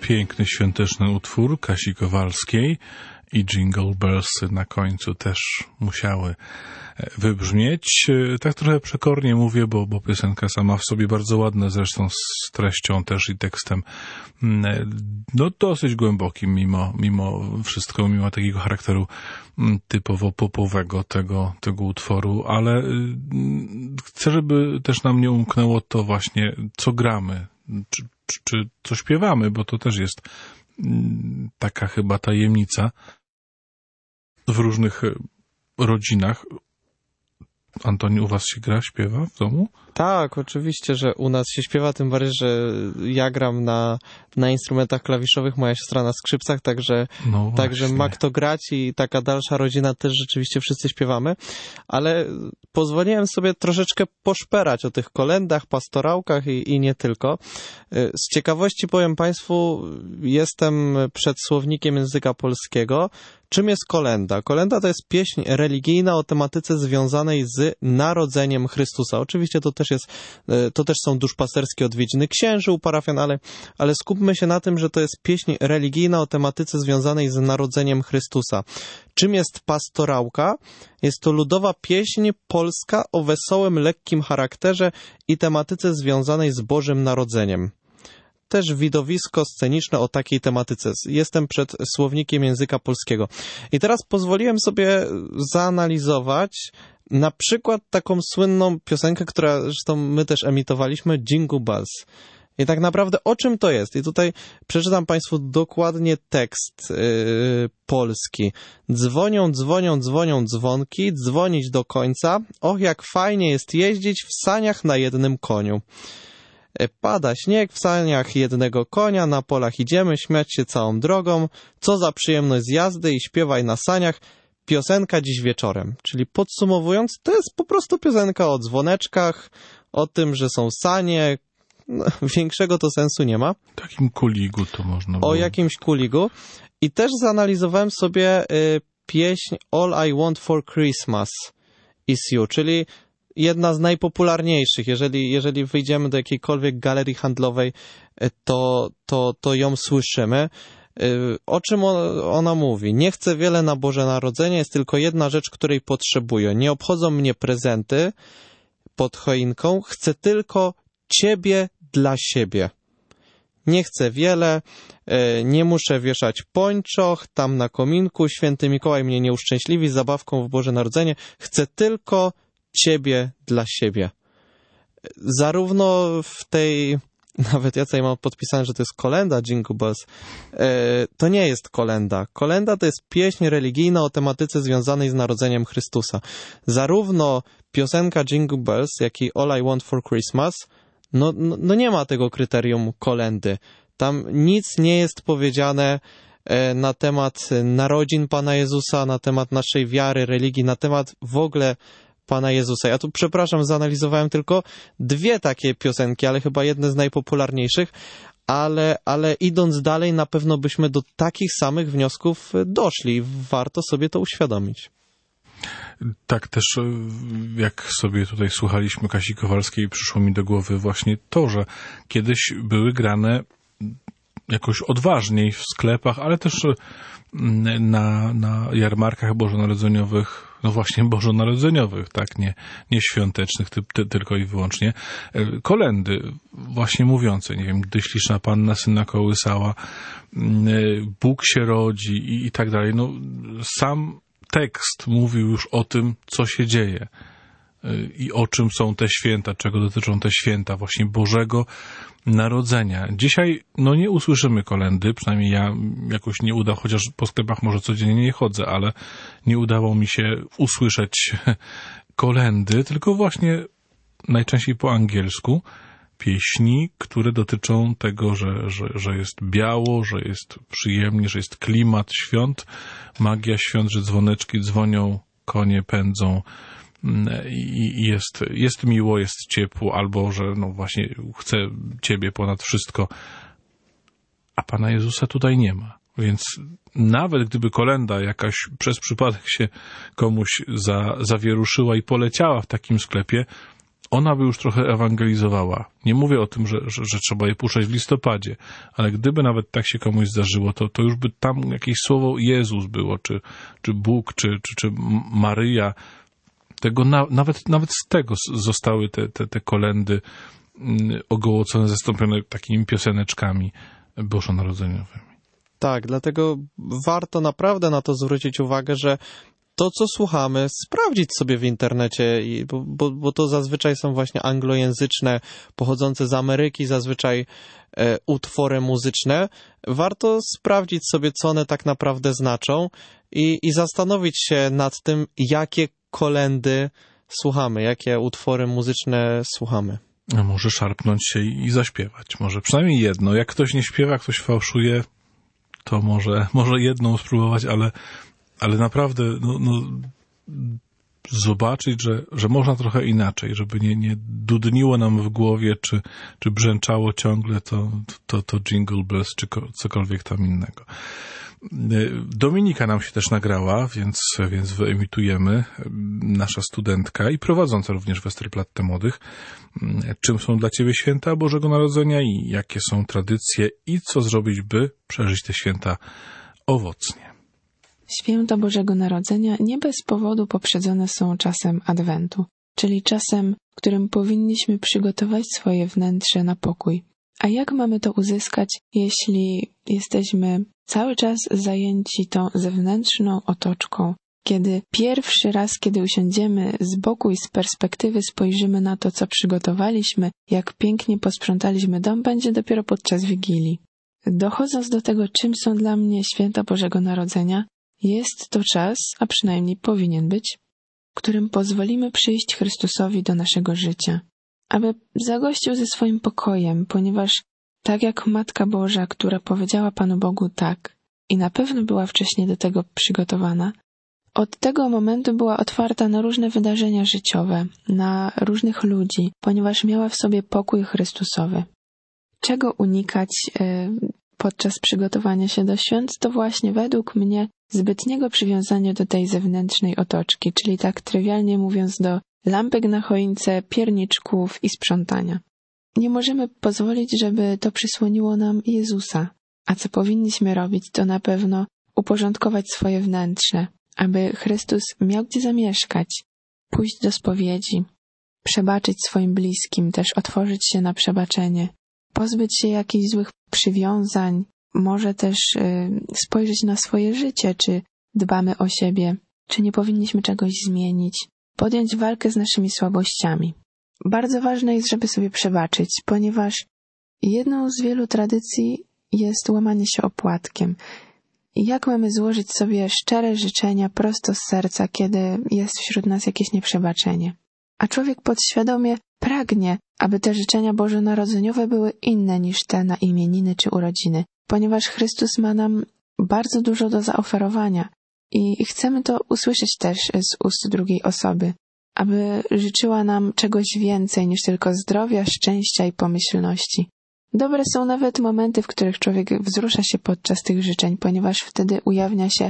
piękny, świąteczny utwór Kasi Kowalskiej i Jingle Bellsy na końcu też musiały wybrzmieć. Tak trochę przekornie mówię, bo piosenka sama w sobie bardzo ładna, zresztą z treścią też i tekstem no dosyć głębokim mimo wszystko, mimo takiego charakteru typowo popowego tego utworu, ale chcę, żeby też nam nie umknęło to właśnie, co gramy, czy co śpiewamy, bo to też jest taka chyba tajemnica w różnych rodzinach. Antoni, u was się gra, śpiewa w domu? Tak, oczywiście, że u nas się śpiewa, tym bardziej, że ja gram na instrumentach klawiszowych, moja siostra na skrzypcach, także ma kto grać i taka dalsza rodzina też rzeczywiście wszyscy śpiewamy, ale pozwoliłem sobie troszeczkę poszperać o tych kolędach, pastorałkach i nie tylko. Z ciekawości powiem Państwu, jestem przed słownikiem języka polskiego. Czym jest kolenda? Kolenda to jest pieśń religijna o tematyce związanej z narodzeniem Chrystusa. Oczywiście to też są duszpasterskie odwiedziny księży u parafian, ale skupmy się na tym, że to jest pieśń religijna o tematyce związanej z narodzeniem Chrystusa. Czym jest pastorałka? Jest to ludowa pieśń polska o wesołym, lekkim charakterze i tematyce związanej z Bożym Narodzeniem. Też widowisko sceniczne o takiej tematyce. Jestem przed słownikiem języka polskiego. I teraz pozwoliłem sobie zaanalizować na przykład taką słynną piosenkę, która zresztą my też emitowaliśmy, Jingle Bells. I tak naprawdę o czym to jest? I tutaj przeczytam Państwu dokładnie tekst polski. Dzwonią, dzwonią, dzwonią dzwonki, dzwonić do końca. Och, jak fajnie jest jeździć w saniach na jednym koniu. Pada śnieg w saniach jednego konia, na polach idziemy, śmiać się całą drogą. Co za przyjemność z jazdy i śpiewaj na saniach. Piosenka dziś wieczorem. Czyli podsumowując, to jest po prostu piosenka o dzwoneczkach, o tym, że są sanie. No, większego to sensu nie ma. Takim kuligu to można było. O jakimś kuligu. I też zanalizowałem sobie pieśń All I Want for Christmas is You, czyli jedna z najpopularniejszych. Jeżeli wyjdziemy do jakiejkolwiek galerii handlowej, to ją słyszymy. O czym ona mówi? Nie chcę wiele na Boże Narodzenie, jest tylko jedna rzecz, której potrzebuję. Nie obchodzą mnie prezenty pod choinką, chcę tylko Ciebie dla siebie. Nie chcę wiele, nie muszę wieszać pończoch tam na kominku, święty Mikołaj mnie nie uszczęśliwi zabawką w Boże Narodzenie, chcę tylko Ciebie dla siebie. Zarówno w tej, nawet ja tutaj mam podpisane, że to jest kolenda Jingle Bells, to nie jest kolenda. Kolenda to jest pieśń religijna o tematyce związanej z narodzeniem Chrystusa. Zarówno piosenka Jingle Bells, jak i All I Want for Christmas, no nie ma tego kryterium kolendy. Tam nic nie jest powiedziane na temat narodzin Pana Jezusa, na temat naszej wiary, religii, na temat w ogóle Pana Jezusa. Ja tu, przepraszam, zanalizowałem tylko dwie takie piosenki, ale chyba jedne z najpopularniejszych, ale idąc dalej na pewno byśmy do takich samych wniosków doszli. Warto sobie to uświadomić. Tak też, jak sobie tutaj słuchaliśmy Kasi Kowalskiej, przyszło mi do głowy właśnie to, że kiedyś były grane jakoś odważniej w sklepach, ale też na jarmarkach bożonarodzeniowych, no właśnie bożonarodzeniowych, tak, nie świątecznych, tylko i wyłącznie, kolendy właśnie mówiące, nie wiem, gdy śliczna panna syna kołysała, Bóg się rodzi i tak dalej. No sam tekst mówił już o tym, co się dzieje i o czym są te święta, czego dotyczą te święta właśnie Bożego Narodzenia. Dzisiaj nie usłyszymy kolendy, przynajmniej ja jakoś nie uda, chociaż po sklepach może codziennie nie chodzę, ale nie udało mi się usłyszeć kolendy, tylko właśnie najczęściej po angielsku pieśni, które dotyczą tego, że jest biało, że jest przyjemnie, że jest klimat świąt, magia świąt, że dzwoneczki dzwonią, konie pędzą i jest miło, jest ciepło, albo że no właśnie chcę Ciebie ponad wszystko, a Pana Jezusa tutaj nie ma. Więc nawet gdyby kolenda jakaś przez przypadek się komuś zawieruszyła i poleciała w takim sklepie, ona by już trochę ewangelizowała. Nie mówię o tym, że trzeba je puszczać w listopadzie, ale gdyby nawet tak się komuś zdarzyło, to już by tam jakieś słowo Jezus było, czy Bóg, czy Maryja. Nawet z tego zostały te kolędy ogołocone, zastąpione takimi pioseneczkami bożonarodzeniowymi. Tak, dlatego warto naprawdę na to zwrócić uwagę, że to, co słuchamy, sprawdzić sobie w internecie, bo to zazwyczaj są właśnie anglojęzyczne, pochodzące z Ameryki, zazwyczaj utwory muzyczne. Warto sprawdzić sobie, co one tak naprawdę znaczą i zastanowić się nad tym, jakie kolędy słuchamy, jakie utwory muzyczne słuchamy. A może szarpnąć się i zaśpiewać. Może przynajmniej jedno. Jak ktoś nie śpiewa, ktoś fałszuje, to może jedną spróbować, ale naprawdę zobaczyć, że można trochę inaczej, żeby nie dudniło nam w głowie, czy brzęczało ciągle to Jingle Bells, czy cokolwiek tam innego. Dominika nam się też nagrała, więc wyemitujemy, nasza studentka i prowadząca również Westerplatte Młodych. Czym są dla Ciebie święta Bożego Narodzenia i jakie są tradycje i co zrobić, by przeżyć te święta owocnie? Święta Bożego Narodzenia nie bez powodu poprzedzone są czasem Adwentu, czyli czasem, w którym powinniśmy przygotować swoje wnętrze na pokój. A jak mamy to uzyskać, jeśli jesteśmy cały czas zajęci tą zewnętrzną otoczką? Kiedy pierwszy raz, kiedy usiądziemy z boku i z perspektywy spojrzymy na to, co przygotowaliśmy, jak pięknie posprzątaliśmy dom, będzie dopiero podczas Wigilii. Dochodząc do tego, czym są dla mnie święta Bożego Narodzenia, jest to czas, a przynajmniej powinien być, w którym pozwolimy przyjść Chrystusowi do naszego życia, aby zagościł ze swoim pokojem, ponieważ tak jak Matka Boża, która powiedziała Panu Bogu tak i na pewno była wcześniej do tego przygotowana, od tego momentu była otwarta na różne wydarzenia życiowe, na różnych ludzi, ponieważ miała w sobie pokój Chrystusowy. Czego unikać podczas przygotowania się do świąt, to właśnie według mnie zbytniego przywiązania do tej zewnętrznej otoczki, czyli tak trywialnie mówiąc do lampek na choince, pierniczków i sprzątania. Nie możemy pozwolić, żeby to przysłoniło nam Jezusa. A co powinniśmy robić, to na pewno uporządkować swoje wnętrze, aby Chrystus miał gdzie zamieszkać, pójść do spowiedzi, przebaczyć swoim bliskim, też otworzyć się na przebaczenie, pozbyć się jakichś złych przywiązań, może też spojrzeć na swoje życie, czy dbamy o siebie, czy nie powinniśmy czegoś zmienić, podjąć walkę z naszymi słabościami. Bardzo ważne jest, żeby sobie przebaczyć, ponieważ jedną z wielu tradycji jest łamanie się opłatkiem. Jak mamy złożyć sobie szczere życzenia prosto z serca, kiedy jest wśród nas jakieś nieprzebaczenie? A człowiek podświadomie pragnie, aby te życzenia bożonarodzeniowe były inne niż te na imieniny czy urodziny, ponieważ Chrystus ma nam bardzo dużo do zaoferowania i chcemy to usłyszeć też z ust drugiej osoby, aby życzyła nam czegoś więcej niż tylko zdrowia, szczęścia i pomyślności. Dobre są nawet momenty, w których człowiek wzrusza się podczas tych życzeń, ponieważ wtedy ujawnia się,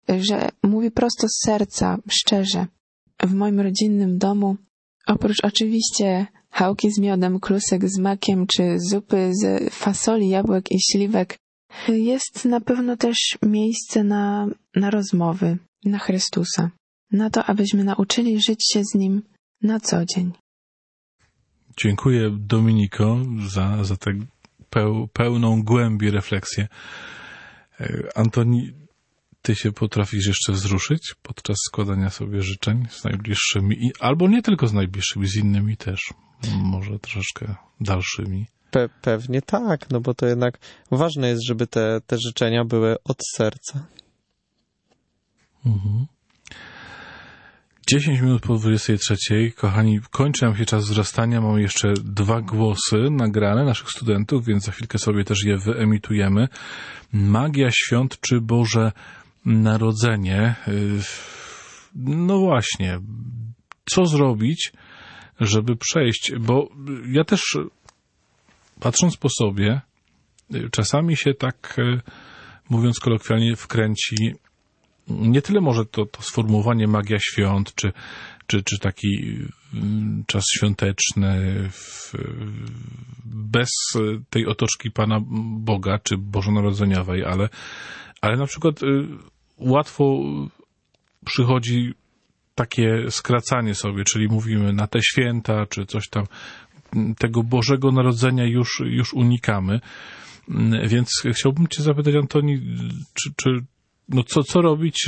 że mówi prosto z serca, szczerze. W moim rodzinnym domu, oprócz oczywiście chałki z miodem, klusek z makiem czy zupy z fasoli, jabłek i śliwek, jest na pewno też miejsce na rozmowy, na Chrystusa, na to, abyśmy nauczyli żyć się z Nim na co dzień. Dziękuję, Dominiko, za tę pełną głębi refleksję. Antoni, ty się potrafisz jeszcze wzruszyć podczas składania sobie życzeń z najbliższymi, albo nie tylko z najbliższymi, z innymi też, może troszeczkę dalszymi. Pewnie tak, no bo to jednak ważne jest, żeby te życzenia były od serca. 10 minut po 23. Kochani, kończy nam się czas wzrastania. Mamy jeszcze 2 głosy nagrane naszych studentów, więc za chwilkę sobie też je wyemitujemy. Magia świąt czy Boże Narodzenie? No właśnie, co zrobić, żeby przejść? Bo ja też, patrząc po sobie, czasami się tak, mówiąc kolokwialnie, wkręci nie tyle może to sformułowanie magia świąt, czy taki czas świąteczny bez tej otoczki Pana Boga, czy bożonarodzeniowej, ale na przykład łatwo przychodzi takie skracanie sobie, czyli mówimy na te święta, czy coś tam, tego Bożego Narodzenia już unikamy. Więc chciałbym Cię zapytać, Antoni, co robić,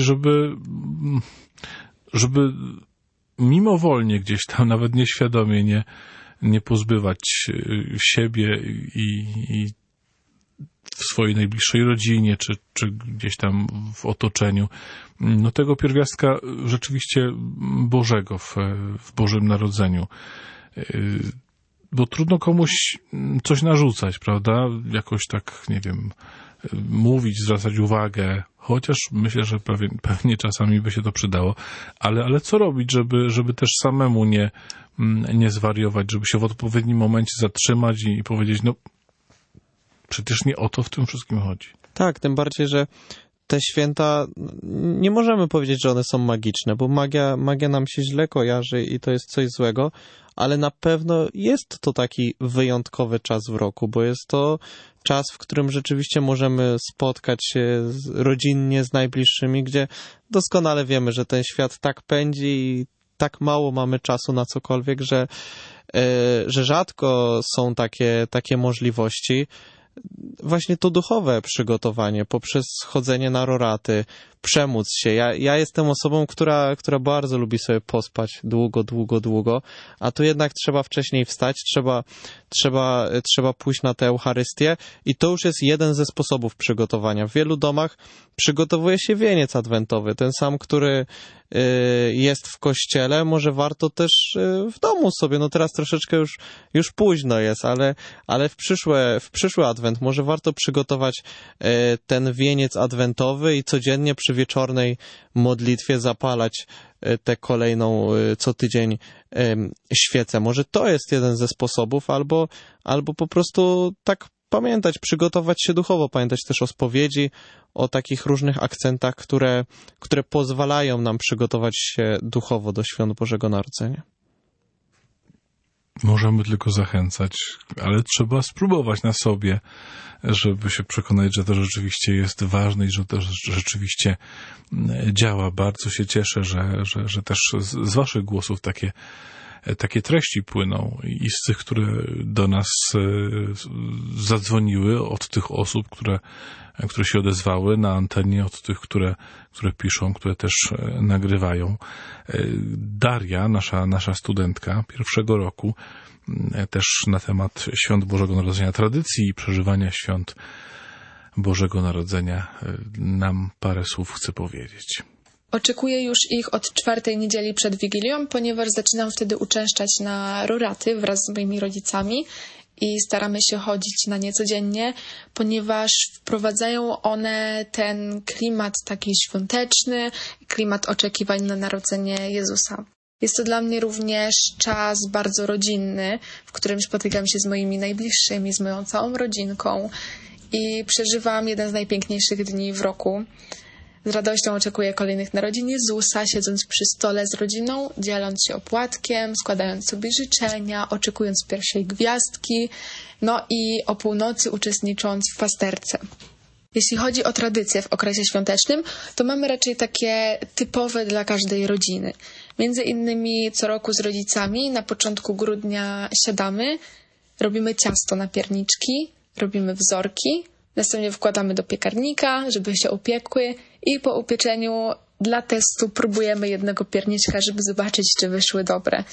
żeby mimowolnie gdzieś tam, nawet nieświadomie, nie pozbywać siebie i w swojej najbliższej rodzinie, czy gdzieś tam w otoczeniu, tego pierwiastka rzeczywiście Bożego w Bożym Narodzeniu. Bo trudno komuś coś narzucać, prawda? Jakoś tak, nie wiem, mówić, zwracać uwagę, chociaż myślę, że pewnie czasami by się to przydało, ale co robić, żeby też samemu nie zwariować, żeby się w odpowiednim momencie zatrzymać i powiedzieć, przecież nie o to w tym wszystkim chodzi. Tak, tym bardziej, że te święta, nie możemy powiedzieć, że one są magiczne, bo magia nam się źle kojarzy i to jest coś złego, ale na pewno jest to taki wyjątkowy czas w roku, bo jest to czas, w którym rzeczywiście możemy spotkać się rodzinnie z najbliższymi, gdzie doskonale wiemy, że ten świat tak pędzi i tak mało mamy czasu na cokolwiek, że rzadko są takie możliwości. Właśnie to duchowe przygotowanie poprzez chodzenie na roraty, przemóc się. Ja jestem osobą, która bardzo lubi sobie pospać długo, a tu jednak trzeba wcześniej wstać, trzeba pójść na tę Eucharystię i to już jest jeden ze sposobów przygotowania. W wielu domach przygotowuje się wieniec adwentowy, ten sam, który jest w kościele, może warto też w domu sobie, teraz troszeczkę już późno jest, ale w przyszły adwent może warto przygotować ten wieniec adwentowy i codziennie przy wieczornej modlitwie zapalać tę kolejną co tydzień świecę. Może to jest jeden ze sposobów, albo po prostu tak pamiętać, przygotować się duchowo, pamiętać też o spowiedzi, o takich różnych akcentach, które pozwalają nam przygotować się duchowo do świąt Bożego Narodzenia. Możemy tylko zachęcać, ale trzeba spróbować na sobie, żeby się przekonać, że to rzeczywiście jest ważne i że to rzeczywiście działa. Bardzo się cieszę, że też z waszych głosów takie treści płyną i z tych, które do nas zadzwoniły, od tych osób, które się odezwały na antenie, od tych, które piszą, które też nagrywają. Daria, nasza studentka pierwszego roku, też na temat świąt Bożego Narodzenia, tradycji i przeżywania świąt Bożego Narodzenia nam parę słów chce powiedzieć. Oczekuję już ich od 4. niedzieli przed Wigilią, ponieważ zaczynam wtedy uczęszczać na roraty wraz z moimi rodzicami i staramy się chodzić na nie codziennie, ponieważ wprowadzają one ten klimat taki świąteczny, klimat oczekiwań na narodzenie Jezusa. Jest to dla mnie również czas bardzo rodzinny, w którym spotykam się z moimi najbliższymi, z moją całą rodzinką i przeżywam jeden z najpiękniejszych dni w roku. Z radością oczekuję kolejnych narodzin Jezusa, siedząc przy stole z rodziną, dzieląc się opłatkiem, składając sobie życzenia, oczekując pierwszej gwiazdki, i o północy uczestnicząc w pasterce. Jeśli chodzi o tradycje w okresie świątecznym, to mamy raczej takie typowe dla każdej rodziny. Między innymi co roku z rodzicami na początku grudnia siadamy, robimy ciasto na pierniczki, robimy wzorki, następnie wkładamy do piekarnika, żeby się upiekły i po upieczeniu dla testu próbujemy jednego pierniczka, żeby zobaczyć, czy wyszły dobre.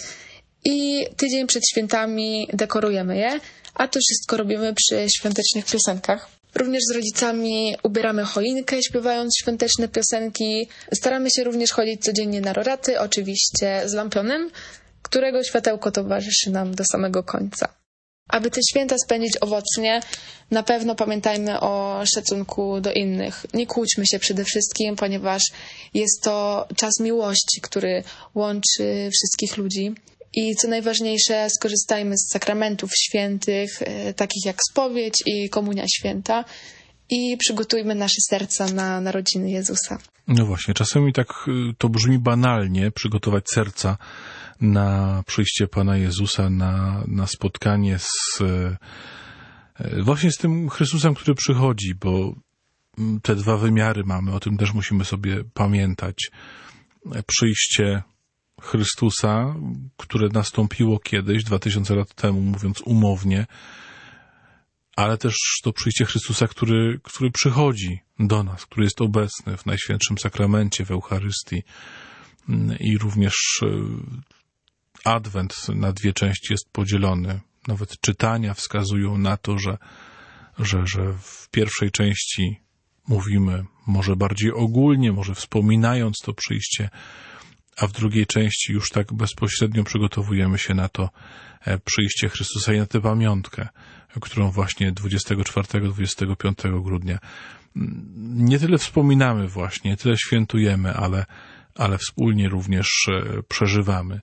I tydzień przed świętami dekorujemy je, a to wszystko robimy przy świątecznych piosenkach. Również z rodzicami ubieramy choinkę, śpiewając świąteczne piosenki. Staramy się również chodzić codziennie na roraty, oczywiście z lampionem, którego światełko towarzyszy nam do samego końca. Aby te święta spędzić owocnie, na pewno pamiętajmy o szacunku do innych. Nie kłóćmy się przede wszystkim, ponieważ jest to czas miłości, który łączy wszystkich ludzi. I co najważniejsze, skorzystajmy z sakramentów świętych, takich jak spowiedź i komunia święta. i przygotujmy nasze serca na narodziny Jezusa. No właśnie, czasami tak to brzmi banalnie, przygotować serca na przyjście Pana Jezusa, na spotkanie właśnie z tym Chrystusem, który przychodzi, bo te dwa wymiary mamy, o tym też musimy sobie pamiętać. Przyjście Chrystusa, które nastąpiło kiedyś, 2000 lat temu, mówiąc umownie, ale też to przyjście Chrystusa, który przychodzi do nas, który jest obecny w Najświętszym Sakramencie, w Eucharystii i również Adwent na dwie części jest podzielony. Nawet czytania wskazują na to, że w pierwszej części mówimy może bardziej ogólnie, może wspominając to przyjście, a w drugiej części już tak bezpośrednio przygotowujemy się na to przyjście Chrystusa i na tę pamiątkę, którą właśnie 24-25 grudnia nie tyle wspominamy właśnie, nie tyle świętujemy, ale wspólnie również przeżywamy.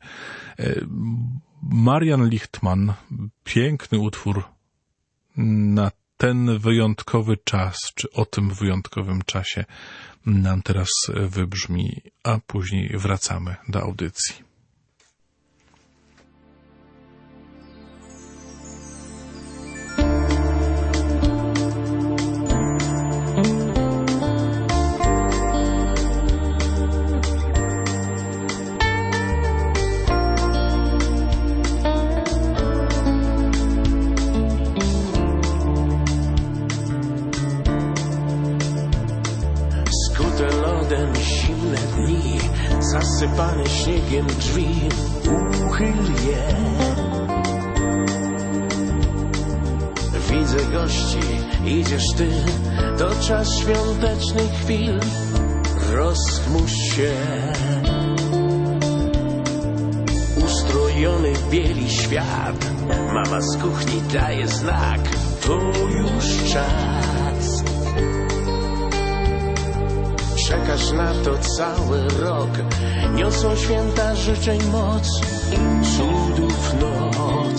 Marian Lichtman, piękny utwór na ten wyjątkowy czas, czy o tym wyjątkowym czasie nam teraz wybrzmi, a później wracamy do audycji. Zasypane śniegiem drzwi, uchyl je. Widzę gości, idziesz ty, to czas świątecznych chwil, rozchmurz się. Ustrojony w bieli świat, mama z kuchni daje znak, to już czas. Czekasz na to cały rok, niosą święta życzeń moc, cudów noc.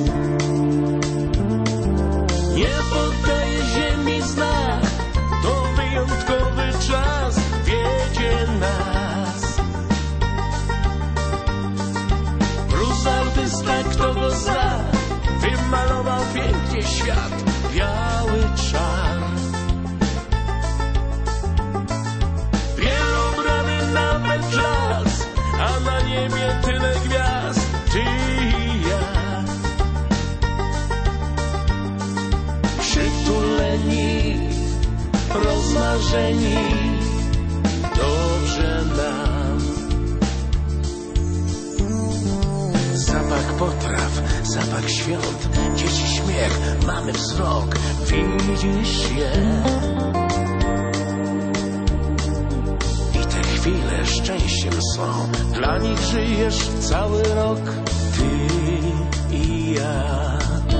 Nie poddaje ziemi znak, to wyjątkowy czas, wiedzie nas. Prus artysta, kto go zna, wymalował pięknie świat, biały czar. Czas, a na niebie tyle gwiazd, ty i ja. Przytuleni, rozmarzeni, dobrze nam. Zapach potraw, zapach świąt, dzieci śmiech, mamy wzrok, widzisz je. Chwile szczęściem są, dla nich żyjesz cały rok, ty i ja.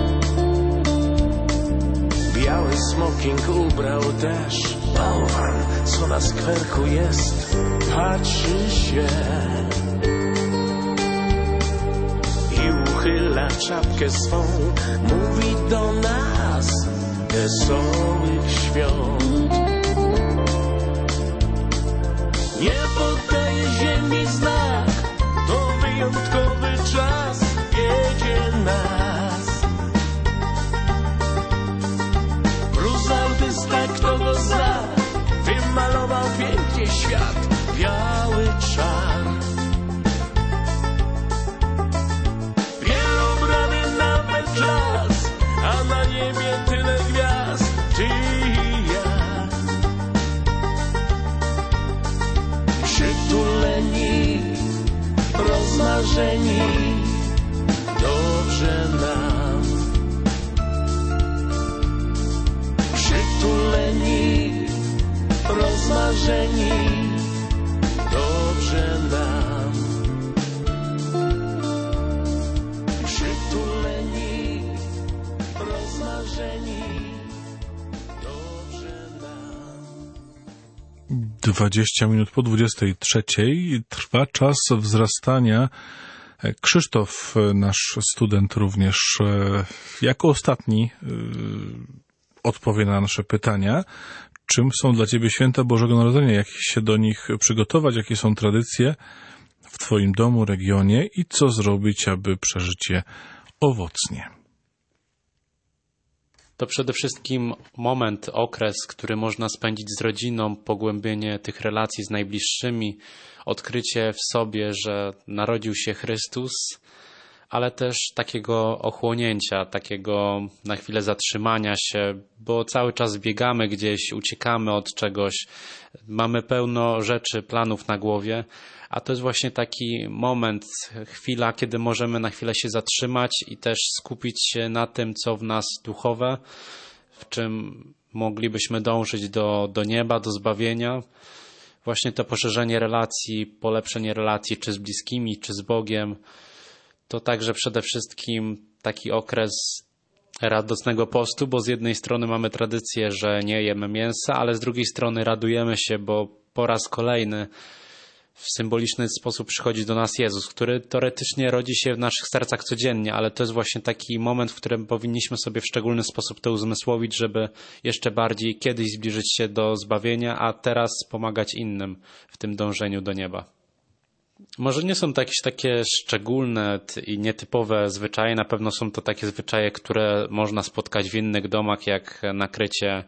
Biały smoking ubrał też bałwan, co na skwerku jest, patrzy się i uchyla czapkę swą, mówi do nas wesołych świąt. Nie poddaje ziemi znak, to wyjątkowy czas, wiedzie nas. Prus artysta, kto go zna, wymalował pięknie świat, biały czar. Wielobrany nawet czas, a na niebie tyle gwiazd, ty i ja. Przytuleni, rozmarzeni, dobrze nam. Przytuleni, rozmarzeni, dobrze nam. Przytuleni, rozmarzeni, dobrze nam. 20 minut po 23 trwa czas wzrastania. Krzysztof, nasz student również, jako ostatni odpowie na nasze pytania. Czym są dla Ciebie święta Bożego Narodzenia? Jak się do nich przygotować? Jakie są tradycje w Twoim domu, regionie i co zrobić, aby przeżyć je owocnie? To przede wszystkim moment, okres, który można spędzić z rodziną, pogłębienie tych relacji z najbliższymi, odkrycie w sobie, że narodził się Chrystus, ale też takiego ochłonięcia, takiego na chwilę zatrzymania się, bo cały czas biegamy gdzieś, uciekamy od czegoś, mamy pełno rzeczy, planów na głowie, a to jest właśnie taki moment, chwila, kiedy możemy na chwilę się zatrzymać i też skupić się na tym, co w nas duchowe, w czym moglibyśmy dążyć do nieba, do zbawienia. Właśnie to poszerzenie relacji, polepszenie relacji czy z bliskimi, czy z Bogiem, to także przede wszystkim taki okres radosnego postu, bo z jednej strony mamy tradycję, że nie jemy mięsa, ale z drugiej strony radujemy się, bo po raz kolejny w symboliczny sposób przychodzi do nas Jezus, który teoretycznie rodzi się w naszych sercach codziennie, ale to jest właśnie taki moment, w którym powinniśmy sobie w szczególny sposób to uzmysłowić, żeby jeszcze bardziej kiedyś zbliżyć się do zbawienia, a teraz pomagać innym w tym dążeniu do nieba. Może nie są to jakieś takie szczególne i nietypowe zwyczaje, na pewno są to takie zwyczaje, które można spotkać w innych domach, jak nakrycie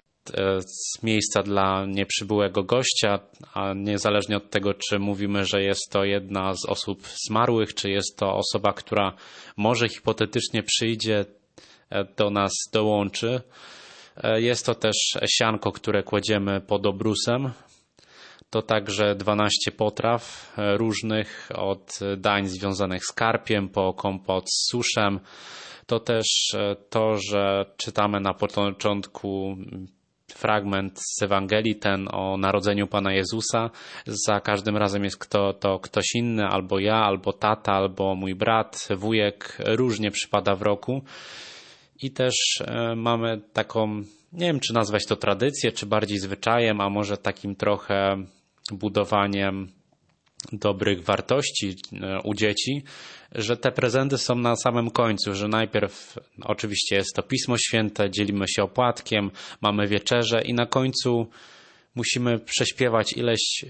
z miejsca dla nieprzybyłego gościa, a niezależnie od tego, czy mówimy, że jest to jedna z osób zmarłych, czy jest to osoba, która może hipotetycznie przyjdzie, do nas dołączy. Jest to też sianko, które kładziemy pod obrusem. To także 12 potraw różnych, od dań związanych z karpiem po kompot z suszem. To też to, że czytamy na początku fragment z Ewangelii, ten o narodzeniu Pana Jezusa. Za każdym razem jest to ktoś inny, albo ja, albo tata, albo mój brat, wujek. Różnie przypada w roku. I też mamy taką, nie wiem, czy nazwać to tradycję, czy bardziej zwyczajem, a może takim trochę budowaniem dobrych wartości u dzieci, że te prezenty są na samym końcu, że najpierw oczywiście jest to Pismo Święte, dzielimy się opłatkiem, mamy wieczerzę i na końcu musimy prześpiewać ileś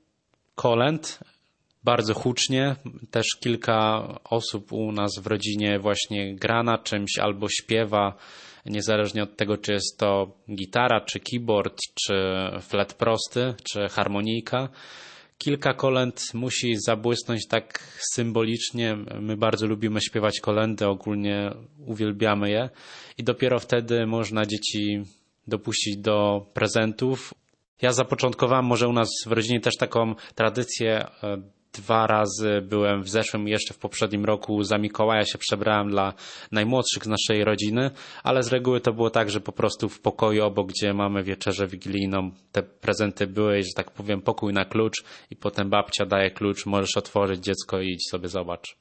kolęd, bardzo hucznie. Też kilka osób u nas w rodzinie właśnie gra na czymś albo śpiewa, niezależnie od tego, czy jest to gitara, czy keyboard, czy flet prosty, czy harmonijka. Kilka kolęd musi zabłysnąć tak symbolicznie. My bardzo lubimy śpiewać kolędy, ogólnie uwielbiamy je i dopiero wtedy można dzieci dopuścić do prezentów. Ja zapoczątkowałem może u nas w rodzinie też taką tradycję. 2 razy byłem w zeszłym i jeszcze w poprzednim roku za Mikołaja się przebrałem dla najmłodszych z naszej rodziny, ale z reguły to było tak, że po prostu w pokoju obok, gdzie mamy wieczerzę wigilijną, te prezenty były, że tak powiem, pokój na klucz i potem babcia daje klucz, możesz otworzyć, dziecko, i idź sobie zobacz.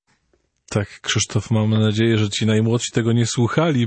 Tak, Krzysztof, mam nadzieję, że ci najmłodsi tego nie słuchali,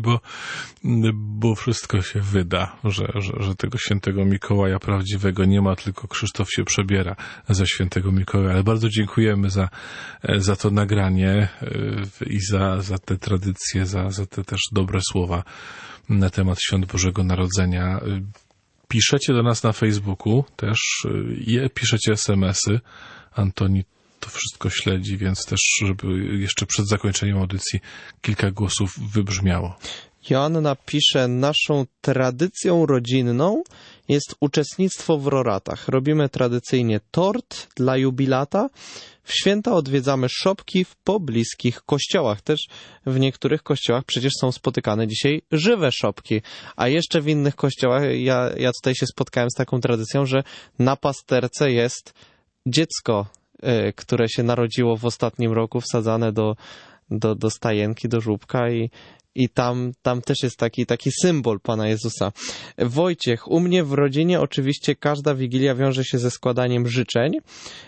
bo wszystko się wyda, że tego świętego Mikołaja prawdziwego nie ma, tylko Krzysztof się przebiera za świętego Mikołaja. Ale bardzo dziękujemy za to nagranie i za te tradycje, za te też dobre słowa na temat Świąt Bożego Narodzenia. Piszecie do nas na Facebooku też, piszecie SMS-y. Antoni to wszystko śledzi, więc też, żeby jeszcze przed zakończeniem audycji kilka głosów wybrzmiało. Joanna pisze, naszą tradycją rodzinną jest uczestnictwo w roratach. Robimy tradycyjnie tort dla jubilata. W święta odwiedzamy szopki w pobliskich kościołach. Też w niektórych kościołach przecież są spotykane dzisiaj żywe szopki. A jeszcze w innych kościołach, ja tutaj się spotkałem z taką tradycją, że na pasterce jest dziecko, które się narodziło w ostatnim roku, wsadzane do stajenki, do żłóbka i tam też jest taki symbol Pana Jezusa. Wojciech, u mnie w rodzinie oczywiście każda Wigilia wiąże się ze składaniem życzeń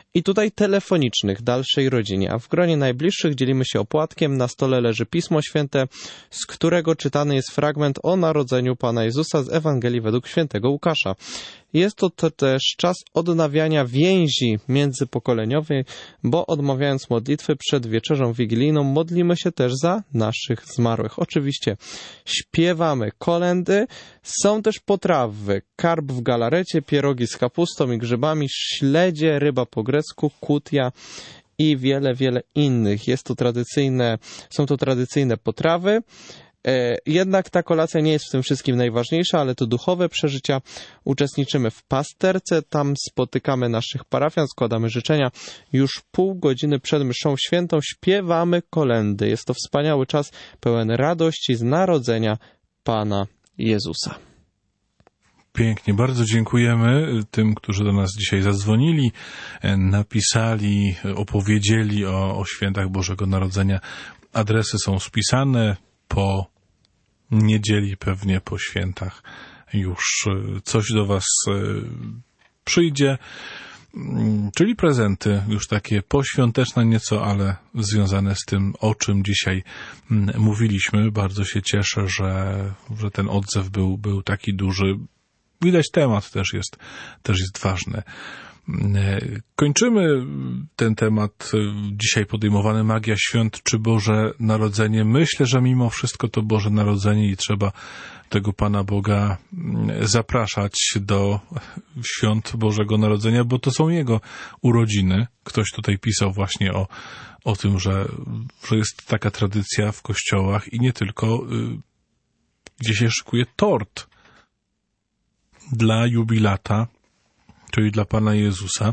I tutaj telefonicznych dalszej rodzinie, a w gronie najbliższych dzielimy się opłatkiem. Na stole leży Pismo Święte, z którego czytany jest fragment o narodzeniu Pana Jezusa z Ewangelii według świętego Łukasza. Jest to też czas odnawiania więzi międzypokoleniowej, bo odmawiając modlitwy przed wieczerzą wigilijną modlimy się też za naszych zmarłych. Oczywiście śpiewamy kolędy, są też potrawy, karp w galarecie, pierogi z kapustą i grzybami, śledzie, ryba po grecku, kutia i wiele, wiele innych. Są to tradycyjne potrawy. Jednak ta kolacja nie jest w tym wszystkim najważniejsza, ale to duchowe przeżycia. Uczestniczymy w pasterce, tam spotykamy naszych parafian, składamy życzenia. Już pół godziny przed mszą świętą śpiewamy kolędy. Jest to wspaniały czas pełen radości z narodzenia Pana Jezusa. Pięknie, bardzo dziękujemy tym, którzy do nas dzisiaj zadzwonili, napisali, opowiedzieli o świętach Bożego Narodzenia. Adresy są spisane. Po niedzieli, pewnie po świętach już coś do was przyjdzie, czyli prezenty już takie poświąteczne nieco, ale związane z tym, o czym dzisiaj mówiliśmy. Bardzo się cieszę, że ten odzew był taki duży. Widać, temat też jest ważny. Kończymy ten temat dzisiaj podejmowany, magia świąt czy Boże Narodzenie. Myślę, że mimo wszystko to Boże Narodzenie i trzeba tego Pana Boga zapraszać do świąt Bożego Narodzenia, bo to są Jego urodziny. Ktoś tutaj pisał właśnie o tym, że jest taka tradycja w kościołach i nie tylko, gdzie się szykuje tort dla jubilata, czyli dla Pana Jezusa.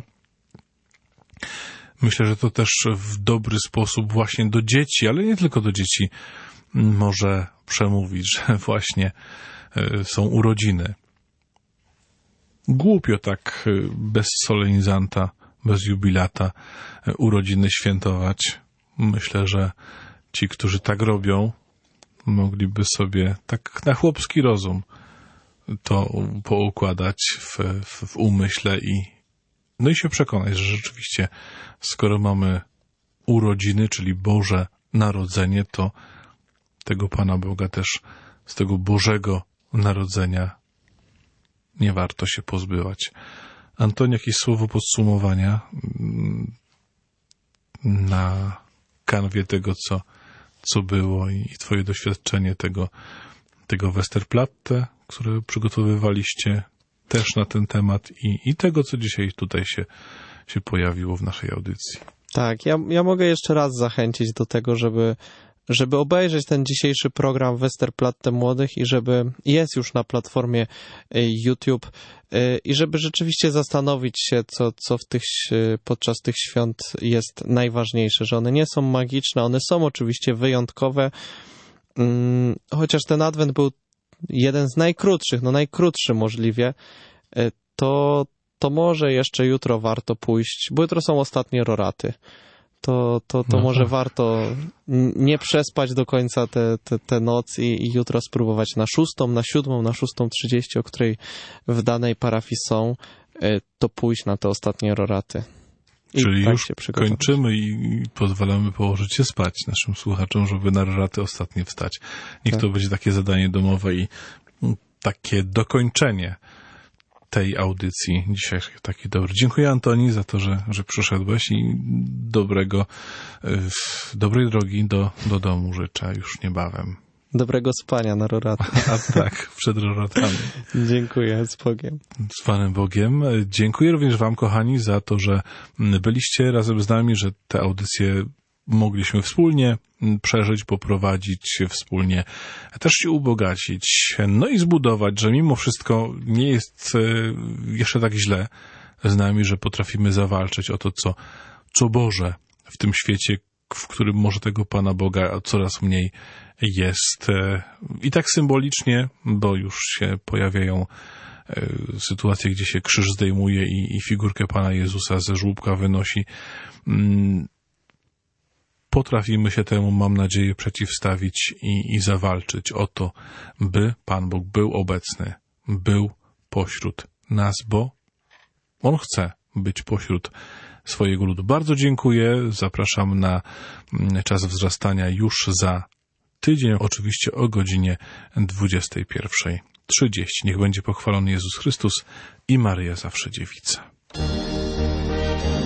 Myślę, że to też w dobry sposób właśnie do dzieci, ale nie tylko do dzieci może przemówić, że właśnie są urodziny. Głupio tak bez solenizanta, bez jubilata urodziny świętować. Myślę, że ci, którzy tak robią, mogliby sobie tak na chłopski rozum to poukładać w umyśle i się przekonać, że rzeczywiście skoro mamy urodziny, czyli Boże Narodzenie, to tego Pana Boga też z tego Bożego Narodzenia nie warto się pozbywać. Anton, jakieś słowo podsumowania na kanwie tego, co było i twoje doświadczenie tego Westerplatte, które przygotowywaliście też na ten temat i tego, co dzisiaj tutaj się pojawiło w naszej audycji. Tak, ja mogę jeszcze raz zachęcić do tego, żeby obejrzeć ten dzisiejszy program Westerplatte Młodych i jest już na platformie YouTube i żeby rzeczywiście zastanowić się, co podczas tych świąt jest najważniejsze, że one nie są magiczne, one są oczywiście wyjątkowe, chociaż ten Adwent był jeden z najkrótszych, najkrótszy możliwie, to może jeszcze jutro warto pójść, bo jutro są ostatnie roraty. To może warto nie przespać do końca tę noc i jutro spróbować na 6, na 7, na 6:30, o której w danej parafii są, to pójść na te ostatnie roraty. Czyli tak już kończymy i pozwalamy położyć się spać naszym słuchaczom, żeby na roraty ostatnie wstać. Niech to będzie takie zadanie domowe i takie dokończenie tej audycji dzisiaj taki dobry. Dziękuję, Antoni, za to, że przyszedłeś i dobrej drogi do domu życzę już niebawem. Dobrego spania na roraty. A tak, przed roratami. Dziękuję, z Bogiem. Z Panem Bogiem. Dziękuję również wam, kochani, za to, że byliście razem z nami, że te audycje mogliśmy wspólnie przeżyć, poprowadzić, wspólnie też się ubogacić, i zbudować, że mimo wszystko nie jest jeszcze tak źle z nami, że potrafimy zawalczyć o to, co Boże w tym świecie, w którym może tego Pana Boga coraz mniej jest. I tak symbolicznie, bo już się pojawiają sytuacje, gdzie się krzyż zdejmuje i figurkę Pana Jezusa ze żłóbka wynosi. Potrafimy się temu, mam nadzieję, przeciwstawić i zawalczyć o to, by Pan Bóg był obecny, był pośród nas, bo On chce być pośród swojego ludu. Bardzo dziękuję. Zapraszam na czas wzrastania już za tydzień, oczywiście o godzinie 21:30. Niech będzie pochwalony Jezus Chrystus i Maryja zawsze dziewica.